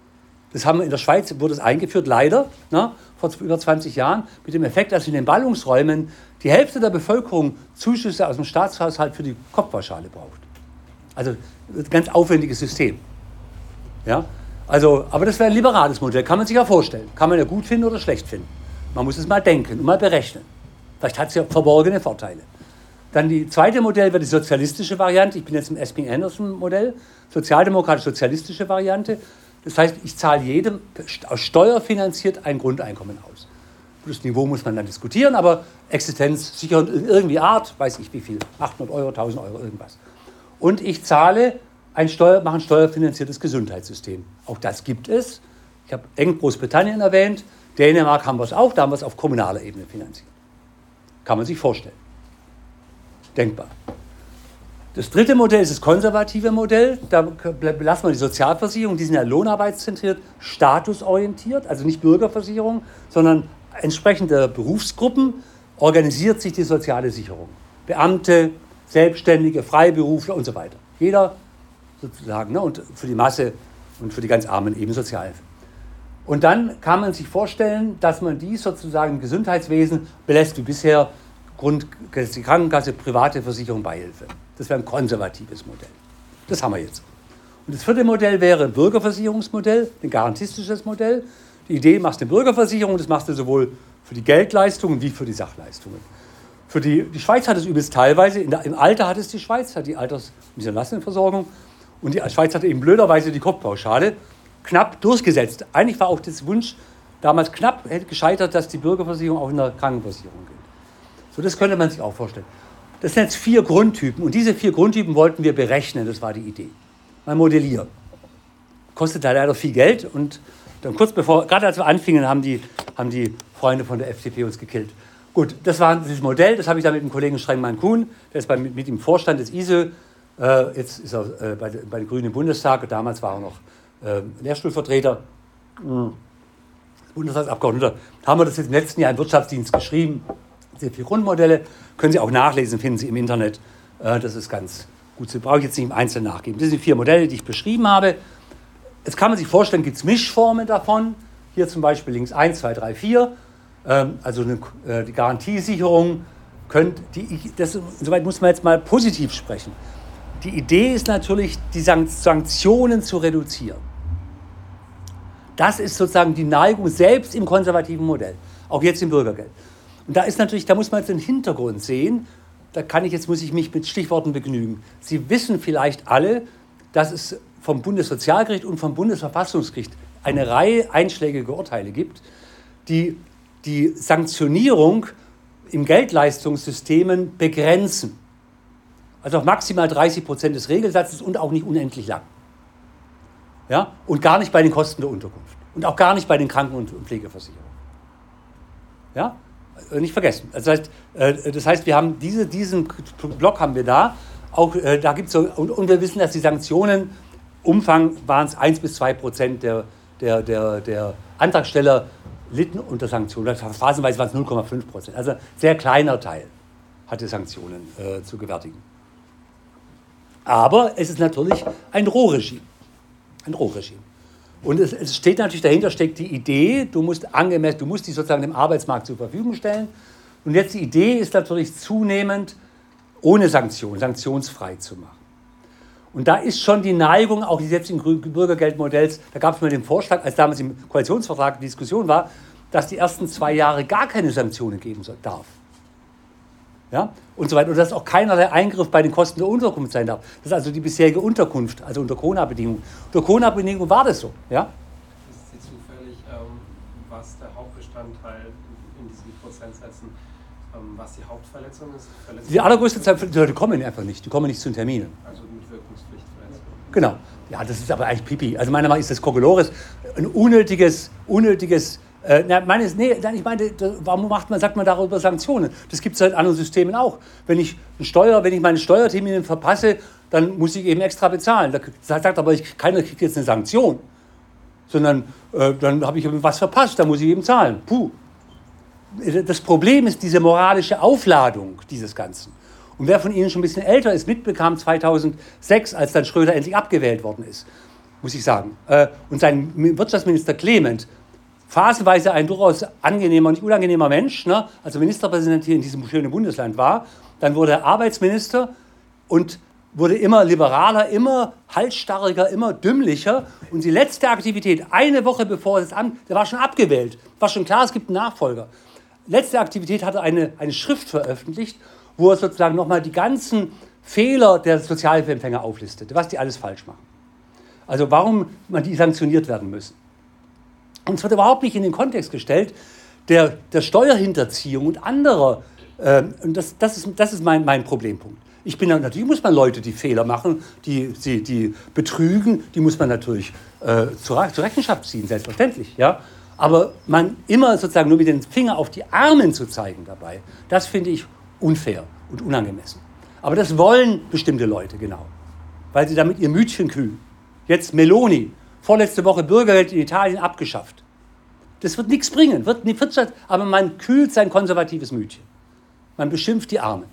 In der Schweiz wurde es eingeführt, leider, vor über 20 Jahren, mit dem Effekt, dass in den Ballungsräumen die Hälfte der Bevölkerung Zuschüsse aus dem Staatshaushalt für die Kopfpauschale braucht. Also ein ganz aufwendiges System. Ja? Aber das wäre ein liberales Modell, kann man sich ja vorstellen. Kann man ja gut finden oder schlecht finden. Man muss es mal denken und mal berechnen. Vielleicht hat es ja verborgene Vorteile. Dann die zweite Modell wäre die sozialistische Variante. Ich bin jetzt im S.P. Anderson-Modell, sozialdemokratisch-sozialistische Variante. Das heißt, ich zahle jedem steuerfinanziert ein Grundeinkommen aus. Das Niveau muss man dann diskutieren, aber Existenz sicher in irgendwie Art, weiß ich wie viel, 800 €, 1000 €, irgendwas. Und ich mache ein steuerfinanziertes Gesundheitssystem. Auch das gibt es. Ich habe Großbritannien erwähnt. Dänemark haben wir es auch, da haben wir es auf kommunaler Ebene finanziert. Kann man sich vorstellen. Denkbar. Das dritte Modell ist das konservative Modell. Da belassen wir die Sozialversicherung, die sind ja lohnarbeitszentriert, statusorientiert, also nicht Bürgerversicherung, sondern entsprechende Berufsgruppen organisiert sich die soziale Sicherung. Beamte, Selbstständige, Freiberufler und so weiter. Jeder sozusagen, und für die Masse und für die ganz Armen eben Sozialhilfe. Und dann kann man sich vorstellen, dass man dies sozusagen im Gesundheitswesen belässt wie bisher, die Krankenkasse, private Versicherung, Beihilfe. Das wäre ein konservatives Modell. Das haben wir jetzt. Und das vierte Modell wäre ein Bürgerversicherungsmodell, ein garantistisches Modell. Die Idee, machst eine Bürgerversicherung, das machst du sowohl für die Geldleistungen wie für die Sachleistungen. Die Schweiz hat es übrigens teilweise, im Alter hat es die Schweiz, hat die Alters- und die Erlassenenversorgung. Und die Schweiz hatte eben blöderweise die Kopfpauschale knapp durchgesetzt. Eigentlich war auch das Wunsch damals knapp gescheitert, dass die Bürgerversicherung auch in der Krankenversicherung gilt. So, das könnte man sich auch vorstellen. Das sind jetzt 4 Grundtypen und diese 4 Grundtypen wollten wir berechnen, das war die Idee. Mal modellieren. Kostet da leider viel Geld und dann gerade als wir anfingen, haben die Freunde von der FDP uns gekillt. Gut, das war dieses Modell, das habe ich dann mit dem Kollegen Strengmann-Kuhn, der ist mit im Vorstand des ISE, jetzt ist er bei den Grünen im Bundestag, damals war er noch Lehrstuhlvertreter, Bundestagsabgeordneter. Haben wir das jetzt im letzten Jahr im Wirtschaftsdienst geschrieben. Diese 4 Grundmodelle können Sie auch nachlesen, finden Sie im Internet. Das ist ganz gut, das brauche ich jetzt nicht im Einzelnen nachgeben. Das sind die 4 Modelle, die ich beschrieben habe. Jetzt kann man sich vorstellen, gibt es Mischformen davon. Hier zum Beispiel links 1, 2, 3, 4. Also die Garantiesicherung. Soweit muss man jetzt mal positiv sprechen. Die Idee ist natürlich, die Sanktionen zu reduzieren. Das ist sozusagen die Neigung, selbst im konservativen Modell, auch jetzt im Bürgergeld. Und da muss man jetzt den Hintergrund sehen, muss ich mich mit Stichworten begnügen. Sie wissen vielleicht alle, dass es vom Bundessozialgericht und vom Bundesverfassungsgericht eine Reihe einschlägiger Urteile gibt, die die Sanktionierung im Geldleistungssystemen begrenzen. Also auf maximal 30% des Regelsatzes und auch nicht unendlich lang. Ja? Und gar nicht bei den Kosten der Unterkunft. Und auch gar nicht bei den Kranken- und Pflegeversicherungen. Ja? Nicht vergessen. Das heißt, wir haben diesen Block haben wir da. Auch da gibt es so, und wir wissen, dass die Sanktionen, Umfang waren es 1-2% der Antragsteller litten unter Sanktionen. Phasenweise waren es 0,5%. Also sehr kleiner Teil hatte Sanktionen zu gewärtigen. Aber es ist natürlich ein Rohregime. Ein Rohregime. Und es steht natürlich, dahinter steckt die Idee, du musst die sozusagen dem Arbeitsmarkt zur Verfügung stellen. Und jetzt die Idee ist natürlich zunehmend, ohne Sanktionen, sanktionsfrei zu machen. Und da ist schon die Neigung, auch des jetzigen Bürgergeldmodells, da gab es mal den Vorschlag, als damals im Koalitionsvertrag die Diskussion war, dass die ersten 2 Jahre gar keine Sanktionen geben darf. Ja? Und so weiter. Und dass auch keinerlei Eingriff bei den Kosten der Unterkunft sein darf. Das ist also die bisherige Unterkunft, also unter Corona-Bedingungen. Unter Corona-Bedingungen war das so. Ja? Ist Sie zufällig, was der Hauptbestandteil in diesen Prozentsätzen, was die Hauptverletzung ist? Die allergrößte Zeit, die Leute kommen einfach nicht. Die kommen nicht zu den Terminen. Also mit Wirkungspflichtverletzung. Genau. Ja, das ist aber eigentlich Pipi. Also meiner Meinung nach ist das Kokolores ein unnötiges warum sagt man darüber Sanktionen? Das gibt es halt in anderen Systemen auch. Wenn ich meine Steuertermine verpasse, dann muss ich eben extra bezahlen. Da sagt aber keiner kriegt jetzt eine Sanktion, sondern dann habe ich was verpasst, da muss ich eben zahlen. Puh. Das Problem ist diese moralische Aufladung dieses Ganzen. Und wer von Ihnen schon ein bisschen älter ist, mitbekam 2006, als dann Schröder endlich abgewählt worden ist, muss ich sagen. Und sein Wirtschaftsminister Clement, phasenweise ein durchaus angenehmer, nicht unangenehmer Mensch, ne, also Ministerpräsident hier in diesem schönen Bundesland war, dann wurde er Arbeitsminister und wurde immer liberaler, immer halsstarriger, immer dümmlicher. Und die letzte Aktivität, eine Woche bevor das Amt, der war schon abgewählt, war schon klar, es gibt einen Nachfolger. Letzte Aktivität hat er eine Schrift veröffentlicht, wo er sozusagen nochmal die ganzen Fehler der Sozialhilfeempfänger auflistet, was die alles falsch machen. Also warum die sanktioniert werden müssen. Und es wird überhaupt nicht in den Kontext gestellt der Steuerhinterziehung und anderer. Und das ist mein Problempunkt. Natürlich muss man Leute, die Fehler machen, die betrügen, die muss man natürlich zur Rechenschaft ziehen, selbstverständlich. Ja? Aber man immer sozusagen nur mit dem Finger auf die Armen zu zeigen dabei, das finde ich unfair und unangemessen. Aber das wollen bestimmte Leute, genau. Weil sie damit ihr Mütchen kühlen. Jetzt Meloni, vorletzte Woche Bürgergeld in Italien abgeschafft. Das wird nichts bringen, aber man kühlt sein konservatives Mütchen. Man beschimpft die Armen.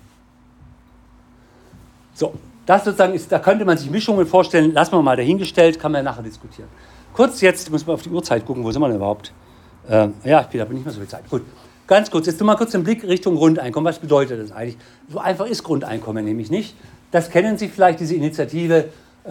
So, das sozusagen da könnte man sich Mischungen vorstellen, lassen wir mal dahingestellt, kann man ja nachher diskutieren. Kurz jetzt, muss man auf die Uhrzeit gucken, wo sind wir denn überhaupt? Ich habe nicht mehr so viel Zeit. Gut, ganz kurz, jetzt mal kurz den Blick Richtung Grundeinkommen. Was bedeutet das eigentlich? So einfach ist Grundeinkommen nämlich nicht. Das kennen Sie vielleicht, diese Initiative,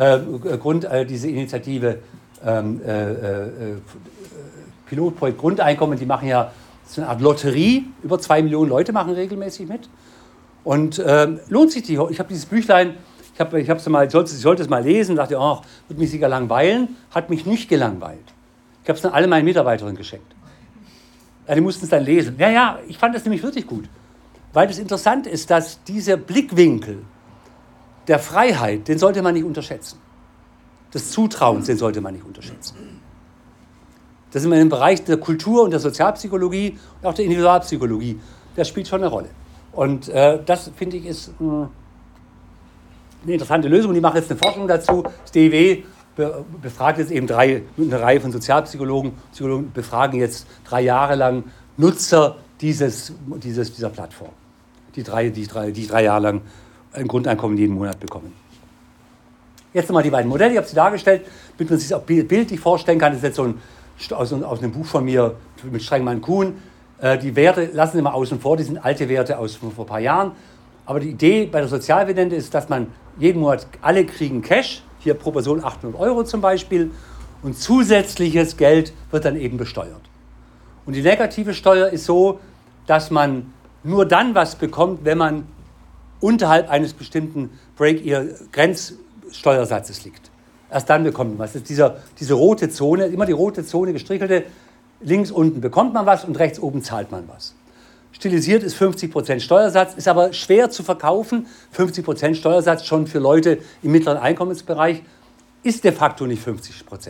Pilotprojekt Grundeinkommen, die machen ja, das ist eine Art Lotterie, über 2 Millionen Leute machen regelmäßig mit. Und lohnt sich die? Ich habe dieses Büchlein, ich sollte es mal lesen, dachte, wird mich sicher langweilen, hat mich nicht gelangweilt. Ich habe es dann alle meinen Mitarbeiterinnen geschenkt. Ja, die mussten es dann lesen. Ja, ich fand das nämlich wirklich gut. Weil das interessant ist, dass dieser Blickwinkel der Freiheit, den sollte man nicht unterschätzen. Des Zutrauens, den sollte man nicht unterschätzen. Das ist immer im Bereich der Kultur und der Sozialpsychologie und auch der Individualpsychologie. Das spielt schon eine Rolle. Und das, finde ich, ist eine interessante Lösung. Die machen jetzt eine Forschung dazu. Das DIW befragt jetzt eben eine Reihe von Sozialpsychologen. Psychologen befragen jetzt 3 Jahre lang Nutzer dieser Plattform, die 3 Jahre lang ein Grundeinkommen jeden Monat bekommen. Jetzt nochmal die beiden Modelle, ich habe sie dargestellt, damit man sich das auch bildlich vorstellen kann. Das ist jetzt so aus einem Buch von mir mit Strengmann-Kuhn. Die Werte lassen Sie mal außen vor, die sind alte Werte aus vor ein paar Jahren. Aber die Idee bei der Sozialdividende ist, dass man jeden Monat, alle kriegen Cash, hier pro Person 800 € zum Beispiel, und zusätzliches Geld wird dann eben besteuert. Und die negative Steuer ist so, dass man nur dann was bekommt, wenn man unterhalb eines bestimmten Grenzsteuersatzes liegt. Erst dann bekommt man was. Das ist diese rote Zone, immer die rote Zone gestrichelte. Links unten bekommt man was und rechts oben zahlt man was. Stilisiert ist 50% Steuersatz, ist aber schwer zu verkaufen. 50% Steuersatz schon für Leute im mittleren Einkommensbereich ist de facto nicht 50%.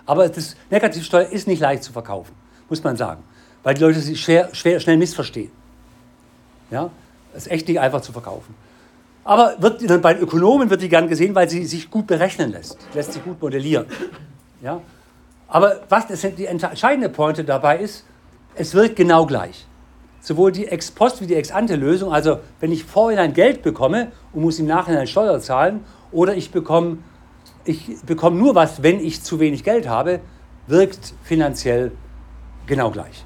Aber das Negativsteuer ist nicht leicht zu verkaufen, muss man sagen. Weil die Leute sich schnell missverstehen. Ja, das ist echt nicht einfach zu verkaufen. Aber bei Ökonomen wird die gern gesehen, weil sie sich gut berechnen lässt sich gut modellieren. Ja? Aber die entscheidende Pointe dabei ist, es wirkt genau gleich. Sowohl die Ex-Post wie die Ex-Ante-Lösung, also wenn ich vorhinein Geld bekomme und muss im Nachhinein Steuer zahlen, oder ich bekomme nur was, wenn ich zu wenig Geld habe, wirkt finanziell genau gleich.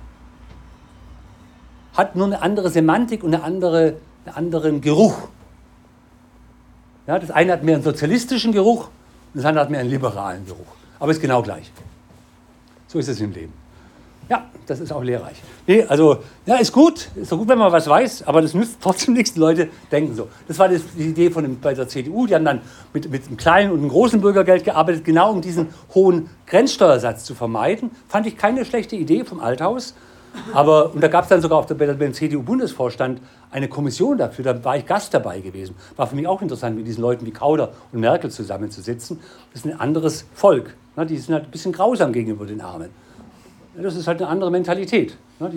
Hat nur eine andere Semantik und einen anderen Geruch. Ja, das eine hat mehr einen sozialistischen Geruch und das andere hat mehr einen liberalen Geruch. Aber ist genau gleich. So ist es im Leben. Ja, das ist auch lehrreich. Nee, also, ja, ist gut. Ist doch gut, wenn man was weiß, aber das nützt trotzdem nichts. Die Leute denken so. Das war die Idee bei der CDU. Die haben dann mit einem kleinen und einem großen Bürgergeld gearbeitet, genau um diesen hohen Grenzsteuersatz zu vermeiden. Fand ich keine schlechte Idee vom Althaus. Und da gab es dann sogar beim CDU-Bundesvorstand eine Kommission dafür, da war ich Gast dabei gewesen. War für mich auch interessant, mit diesen Leuten wie Kauder und Merkel zusammenzusitzen. Das ist ein anderes Volk. Die sind halt ein bisschen grausam gegenüber den Armen. Das ist halt eine andere Mentalität. Das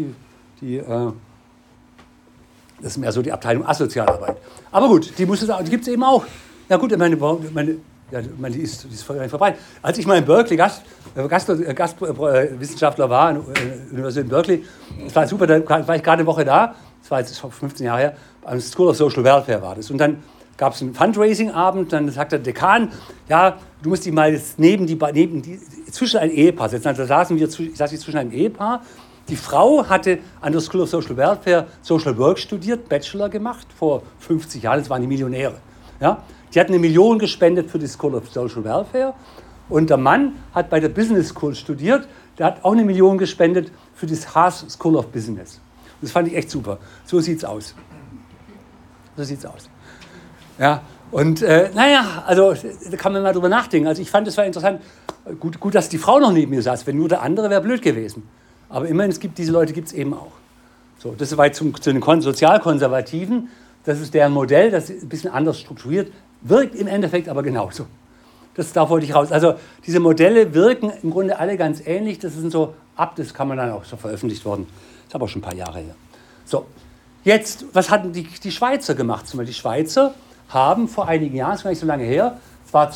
ist mehr so die Abteilung Asozialarbeit. Aber gut, die gibt es eben auch. Ja gut, die ist vorbei. Als ich mal in Berkeley Gastwissenschaftler war, an der Universität in Berkeley, das war super, da war ich gerade eine Woche da, das war jetzt 15 Jahre her, am School of Social Welfare war das. Und dann gab es einen Fundraising-Abend, dann sagt der Dekan, ja, du musst die mal jetzt zwischen ein Ehepaar setzen. Also saß ich zwischen einem Ehepaar. Die Frau hatte an der School of Social Welfare Social Work studiert, Bachelor gemacht, vor 50 Jahren, das waren die Millionäre. Ja? Die hat 1 Million gespendet für die School of Social Welfare und der Mann hat bei der Business School studiert, der hat auch 1 Million gespendet für das Haas School of Business. Und das fand ich echt super. So sieht's aus. Ja, und also da kann man mal drüber nachdenken. Also ich fand, es war interessant, gut, dass die Frau noch neben mir saß, wenn nur der andere wäre blöd gewesen. Aber immerhin, diese Leute gibt es eben auch. So, das ist weit zu den Sozialkonservativen, das ist deren Modell, das ist ein bisschen anders strukturiert, wirkt im Endeffekt aber genauso. Da wollte ich raus. Also diese Modelle wirken im Grunde alle ganz ähnlich, das kann man dann auch so veröffentlicht worden. Das ist aber schon ein paar Jahre her. So, jetzt, was hatten die Schweizer gemacht? Zum Beispiel die Schweizer haben vor einigen Jahren, das ist gar nicht so lange her, es war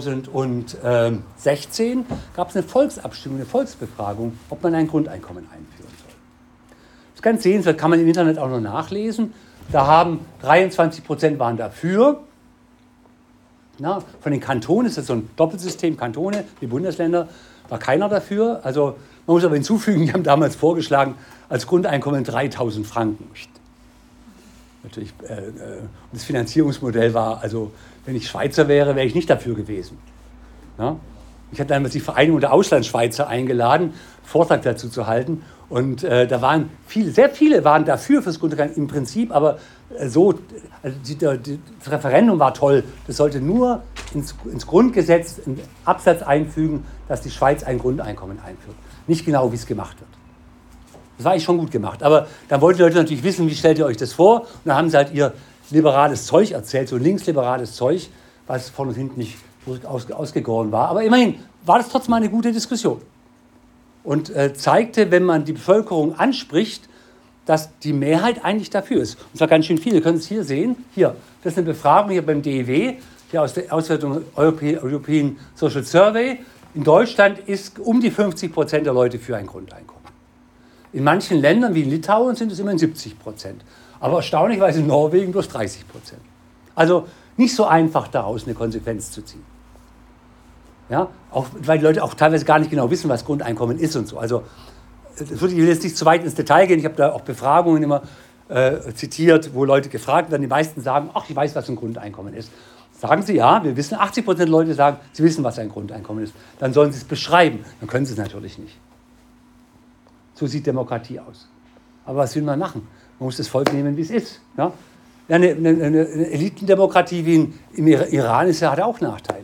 2016, gab es eine Volksabstimmung, eine Volksbefragung, ob man ein Grundeinkommen einführen soll. Das ist ganz sehenswert, kann man im Internet auch noch nachlesen. Da haben 23% waren dafür. Von den Kantonen, ist das so ein Doppelsystem, Kantone, die Bundesländer, war keiner dafür. Also man muss aber hinzufügen, die haben damals vorgeschlagen, als Grundeinkommen 3.000 Franken. Natürlich, das Finanzierungsmodell war, also wenn ich Schweizer wäre, wäre ich nicht dafür gewesen. Ja? Ich hatte damals die Vereinigung der Auslandsschweizer eingeladen, Vortrag dazu zu halten. Und da waren sehr viele waren dafür fürs Grundeinkommen im Prinzip, aber das Referendum war toll. Das sollte nur ins Grundgesetz einen Absatz einfügen, dass die Schweiz ein Grundeinkommen einführt. Nicht genau, wie es gemacht wird. Das war eigentlich schon gut gemacht. Aber dann wollten die Leute natürlich wissen, wie stellt ihr euch das vor? Und dann haben sie halt ihr liberales Zeug erzählt, so linksliberales Zeug, was von und hinten nicht ausgegoren war. Aber immerhin war das trotzdem eine gute Diskussion. Und zeigte, wenn man die Bevölkerung anspricht, dass die Mehrheit eigentlich dafür ist. Und zwar ganz schön viele. Ihr könnt es hier sehen. Hier, das ist eine Befragung hier beim DEW, hier aus der Auswertung European Social Survey. In Deutschland ist um die 50% der Leute für ein Grundeinkommen. In manchen Ländern, wie in Litauen, sind es immerhin 70%. Aber erstaunlicherweise in Norwegen bloß 30%. Also nicht so einfach, daraus eine Konsequenz zu ziehen. Ja, auch, weil die Leute auch teilweise gar nicht genau wissen, was Grundeinkommen ist und so. Also ich will jetzt nicht zu weit ins Detail gehen. Ich habe da auch Befragungen immer zitiert, wo Leute gefragt werden. Die meisten sagen, ach, ich weiß, was ein Grundeinkommen ist. Sagen sie, ja, wir wissen, 80% der Leute sagen, sie wissen, was ein Grundeinkommen ist. Dann sollen sie es beschreiben. Dann können sie es natürlich nicht. So sieht Demokratie aus. Aber was will man machen? Man muss das Volk nehmen, wie es ist. Ja? Eine Elitendemokratie wie im Iran hat auch Nachteile.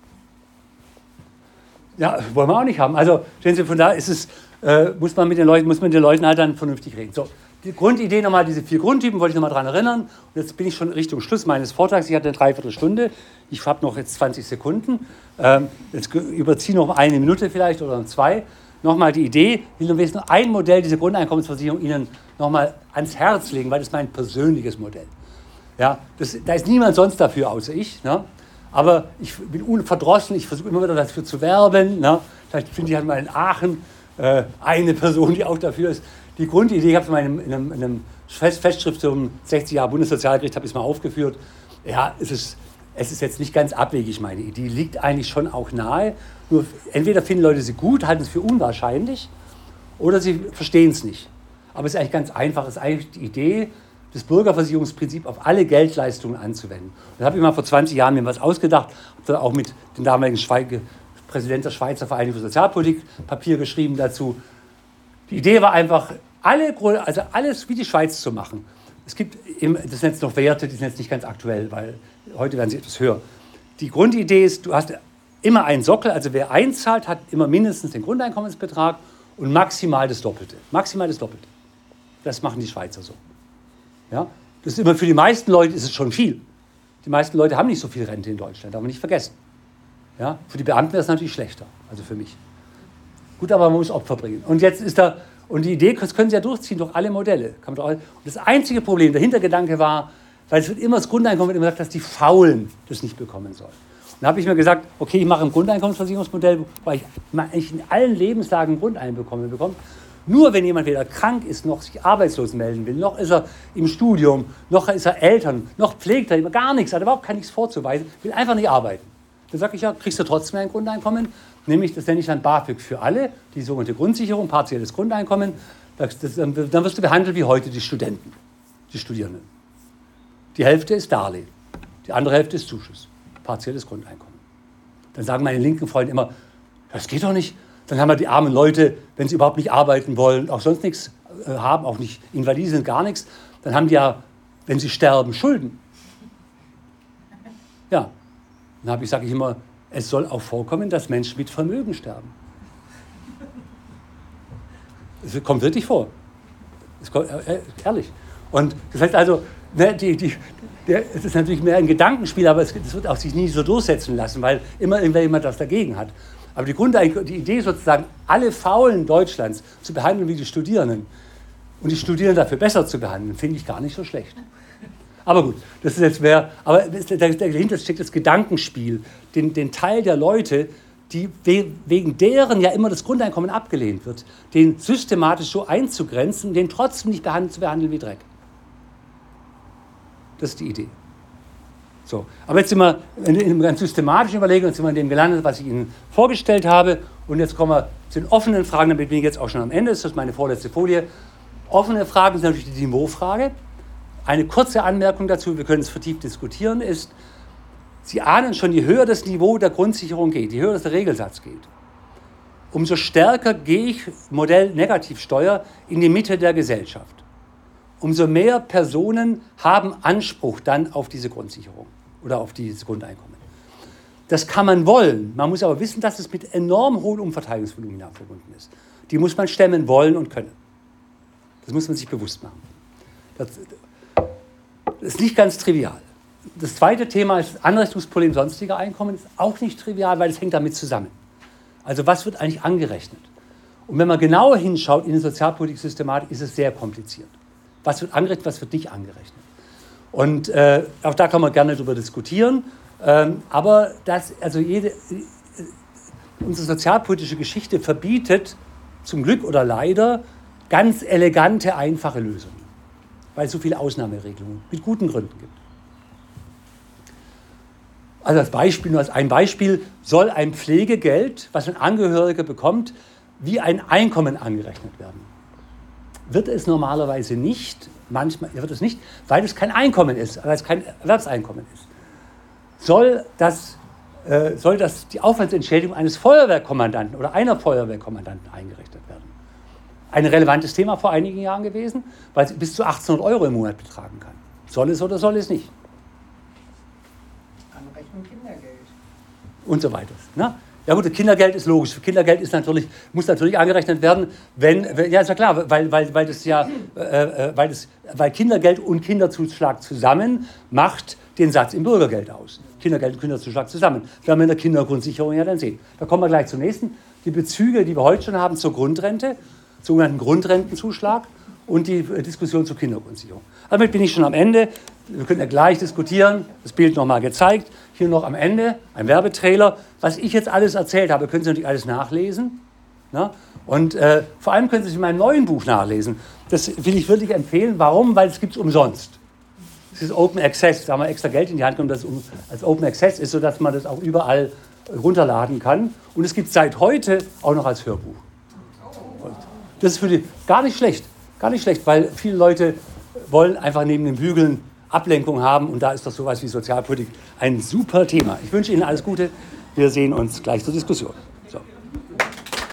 Ja, wollen wir auch nicht haben. Also, stellen Sie, von da ist es, muss man mit den Leuten halt dann vernünftig reden. So, die Grundidee nochmal, diese 4 Grundtypen, wollte ich nochmal daran erinnern. Und jetzt bin ich schon Richtung Schluss meines Vortrags. Ich hatte eine Dreiviertelstunde. Ich habe noch jetzt 20 Sekunden. Jetzt überziehe noch 1 Minute vielleicht oder 2. Nochmal die Idee, ich will nur ein Modell dieser Grundeinkommensversicherung Ihnen nochmal ans Herz legen, weil das ist mein persönliches Modell. Ja, da ist niemand sonst dafür, außer ich. Ne? Aber ich bin unverdrossen, ich versuche immer wieder dafür zu werben. Ne? Vielleicht finde ich halt mal in Aachen eine Person, die auch dafür ist. Die Grundidee, ich habe es mal in einem Festschrift zum 60 Jahre Bundessozialgericht, habe ich es mal aufgeführt. Ja, es ist jetzt nicht ganz abwegig, meine Idee. Die liegt eigentlich schon auch nahe. Nur entweder finden Leute sie gut, halten es für unwahrscheinlich, oder sie verstehen es nicht. Aber es ist eigentlich ganz einfach. Es ist eigentlich die Idee, das Bürgerversicherungsprinzip auf alle Geldleistungen anzuwenden. Und da habe ich mal vor 20 Jahren mir was ausgedacht, habe dann auch mit dem damaligen Präsident der Schweizer Vereinigung für Sozialpolitik Papier geschrieben dazu. Die Idee war einfach, alles wie die Schweiz zu machen. Es gibt, das sind jetzt noch Werte, die sind jetzt nicht ganz aktuell, weil heute werden sie etwas höher. Die Grundidee ist, du hast immer einen Sockel, also wer einzahlt, hat immer mindestens den Grundeinkommensbetrag und maximal das Doppelte. Maximal das Doppelte. Das machen die Schweizer so. Ja? Das ist immer für die meisten Leute ist es schon viel. Die meisten Leute haben nicht so viel Rente in Deutschland, darf man nicht vergessen. Ja? Für die Beamten wäre es natürlich schlechter, also für mich. Gut, aber man muss Opfer bringen. Und jetzt ist da, und die Idee, das können Sie ja durchziehen durch alle Modelle. Und das einzige Problem, der Hintergedanke war, weil es wird immer das Grundeinkommen wird immer gesagt, dass die Faulen das nicht bekommen sollen. Und da habe ich mir gesagt, okay, ich mache ein Grundeinkommensversicherungsmodell, weil ich in allen Lebenslagen ein Grundeinkommen bekomme. Nur wenn jemand weder krank ist, noch sich arbeitslos melden will, noch ist er im Studium, noch ist er Eltern, noch pflegt er gar nichts, hat überhaupt nichts vorzuweisen, will einfach nicht arbeiten. Dann sage ich ja, kriegst du trotzdem ein Grundeinkommen, nämlich das nenne ich dann BAföG für alle, die sogenannte Grundsicherung, partielles Grundeinkommen. Dann wirst du behandelt wie heute die Studenten, die Studierenden. Die Hälfte ist Darlehen, die andere Hälfte ist Zuschuss, partielles Grundeinkommen. Dann sagen meine linken Freunde immer, das geht doch nicht. Dann haben wir die armen Leute, wenn sie überhaupt nicht arbeiten wollen, auch sonst nichts haben, auch nicht invalide sind, gar nichts, dann haben die ja, wenn sie sterben, Schulden. Ja, dann sage ich immer, es soll auch vorkommen, dass Menschen mit Vermögen sterben. Es kommt wirklich vor. Es kommt, ehrlich. Und das heißt also, ne, es ist natürlich mehr ein Gedankenspiel, aber es wird auch sich nie so durchsetzen lassen, weil immer irgendjemand das dagegen hat. Aber die Idee sozusagen, alle Faulen Deutschlands zu behandeln wie die Studierenden und die Studierenden dafür besser zu behandeln, finde ich gar nicht so schlecht. Aber gut, das ist jetzt aber dahinter steckt das Gedankenspiel, den Teil der Leute, die wegen deren ja immer das Grundeinkommen abgelehnt wird, den systematisch so einzugrenzen, den trotzdem nicht zu behandeln wie Dreck. Das ist die Idee. So, aber jetzt sind wir in einem ganz systematischen Überlegen, jetzt sind wir in dem gelandet, was ich Ihnen vorgestellt habe. Und jetzt kommen wir zu den offenen Fragen, damit bin ich jetzt auch schon am Ende. Das ist meine vorletzte Folie. Offene Fragen sind natürlich die Niveaufrage. Eine kurze Anmerkung dazu, wir können es vertieft diskutieren, ist, Sie ahnen schon, je höher das Niveau der Grundsicherung geht, je höher der Regelsatz geht, umso stärker gehe ich, Modell Negativsteuer, in die Mitte der Gesellschaft. Umso mehr Personen haben Anspruch dann auf diese Grundsicherung oder auf dieses Grundeinkommen. Das kann man wollen. Man muss aber wissen, dass es mit enorm hohen Umverteilungsvolumina verbunden ist. Die muss man stemmen wollen und können. Das muss man sich bewusst machen. Das ist nicht ganz trivial. Das zweite Thema ist das Anrechnungsproblem sonstiger Einkommen. Das ist auch nicht trivial, weil es hängt damit zusammen. Also was wird eigentlich angerechnet? Und wenn man genauer hinschaut in die Sozialpolitik-Systematik, ist es sehr kompliziert. Was wird angerechnet, was wird nicht angerechnet? Und auch da kann man gerne darüber diskutieren. Aber unsere sozialpolitische Geschichte verbietet, zum Glück oder leider, ganz elegante, einfache Lösungen. Weil es so viele Ausnahmeregelungen mit guten Gründen gibt. Also als ein Beispiel, soll ein Pflegegeld, was ein Angehöriger bekommt, wie ein Einkommen angerechnet werden. Wird es normalerweise nicht, manchmal wird es nicht, weil es kein Einkommen ist, weil es kein Erwerbseinkommen ist. Soll die Aufwandsentschädigung eines Feuerwehrkommandanten oder einer Feuerwehrkommandanten eingerechnet werden? Ein relevantes Thema vor einigen Jahren gewesen, weil es bis zu 1800 € im Monat betragen kann. Soll es oder soll es nicht? Anrechnung Kindergeld. Und so weiter. Ne? Ja gut, Kindergeld ist logisch. Kindergeld muss natürlich angerechnet werden, ja ist ja klar, weil Kindergeld und Kinderzuschlag zusammen macht den Satz im Bürgergeld aus. Kindergeld und Kinderzuschlag zusammen. Das werden wir in der Kindergrundsicherung ja dann sehen. Da kommen wir gleich zum nächsten. Die Bezüge, die wir heute schon haben zur Grundrente, sogenannten Grundrentenzuschlag und die Diskussion zur Kindergrundsicherung. Damit bin ich schon am Ende. Wir können ja gleich diskutieren. Das Bild nochmal gezeigt. Hier noch am Ende ein Werbetrailer. Was ich jetzt alles erzählt habe, können Sie natürlich alles nachlesen. Ne? Und vor allem können Sie es in meinem neuen Buch nachlesen. Das will ich wirklich empfehlen. Warum? Weil es gibt es umsonst. Es ist Open Access. Da haben wir extra Geld in die Hand genommen, dass es als Open Access ist, sodass man das auch überall runterladen kann. Und es gibt es seit heute auch noch als Hörbuch. Und das ist für die gar nicht schlecht, weil viele Leute wollen einfach neben den Bügeln Ablenkung haben und da ist doch sowas wie Sozialpolitik ein super Thema. Ich wünsche Ihnen alles Gute. Wir sehen uns gleich zur Diskussion.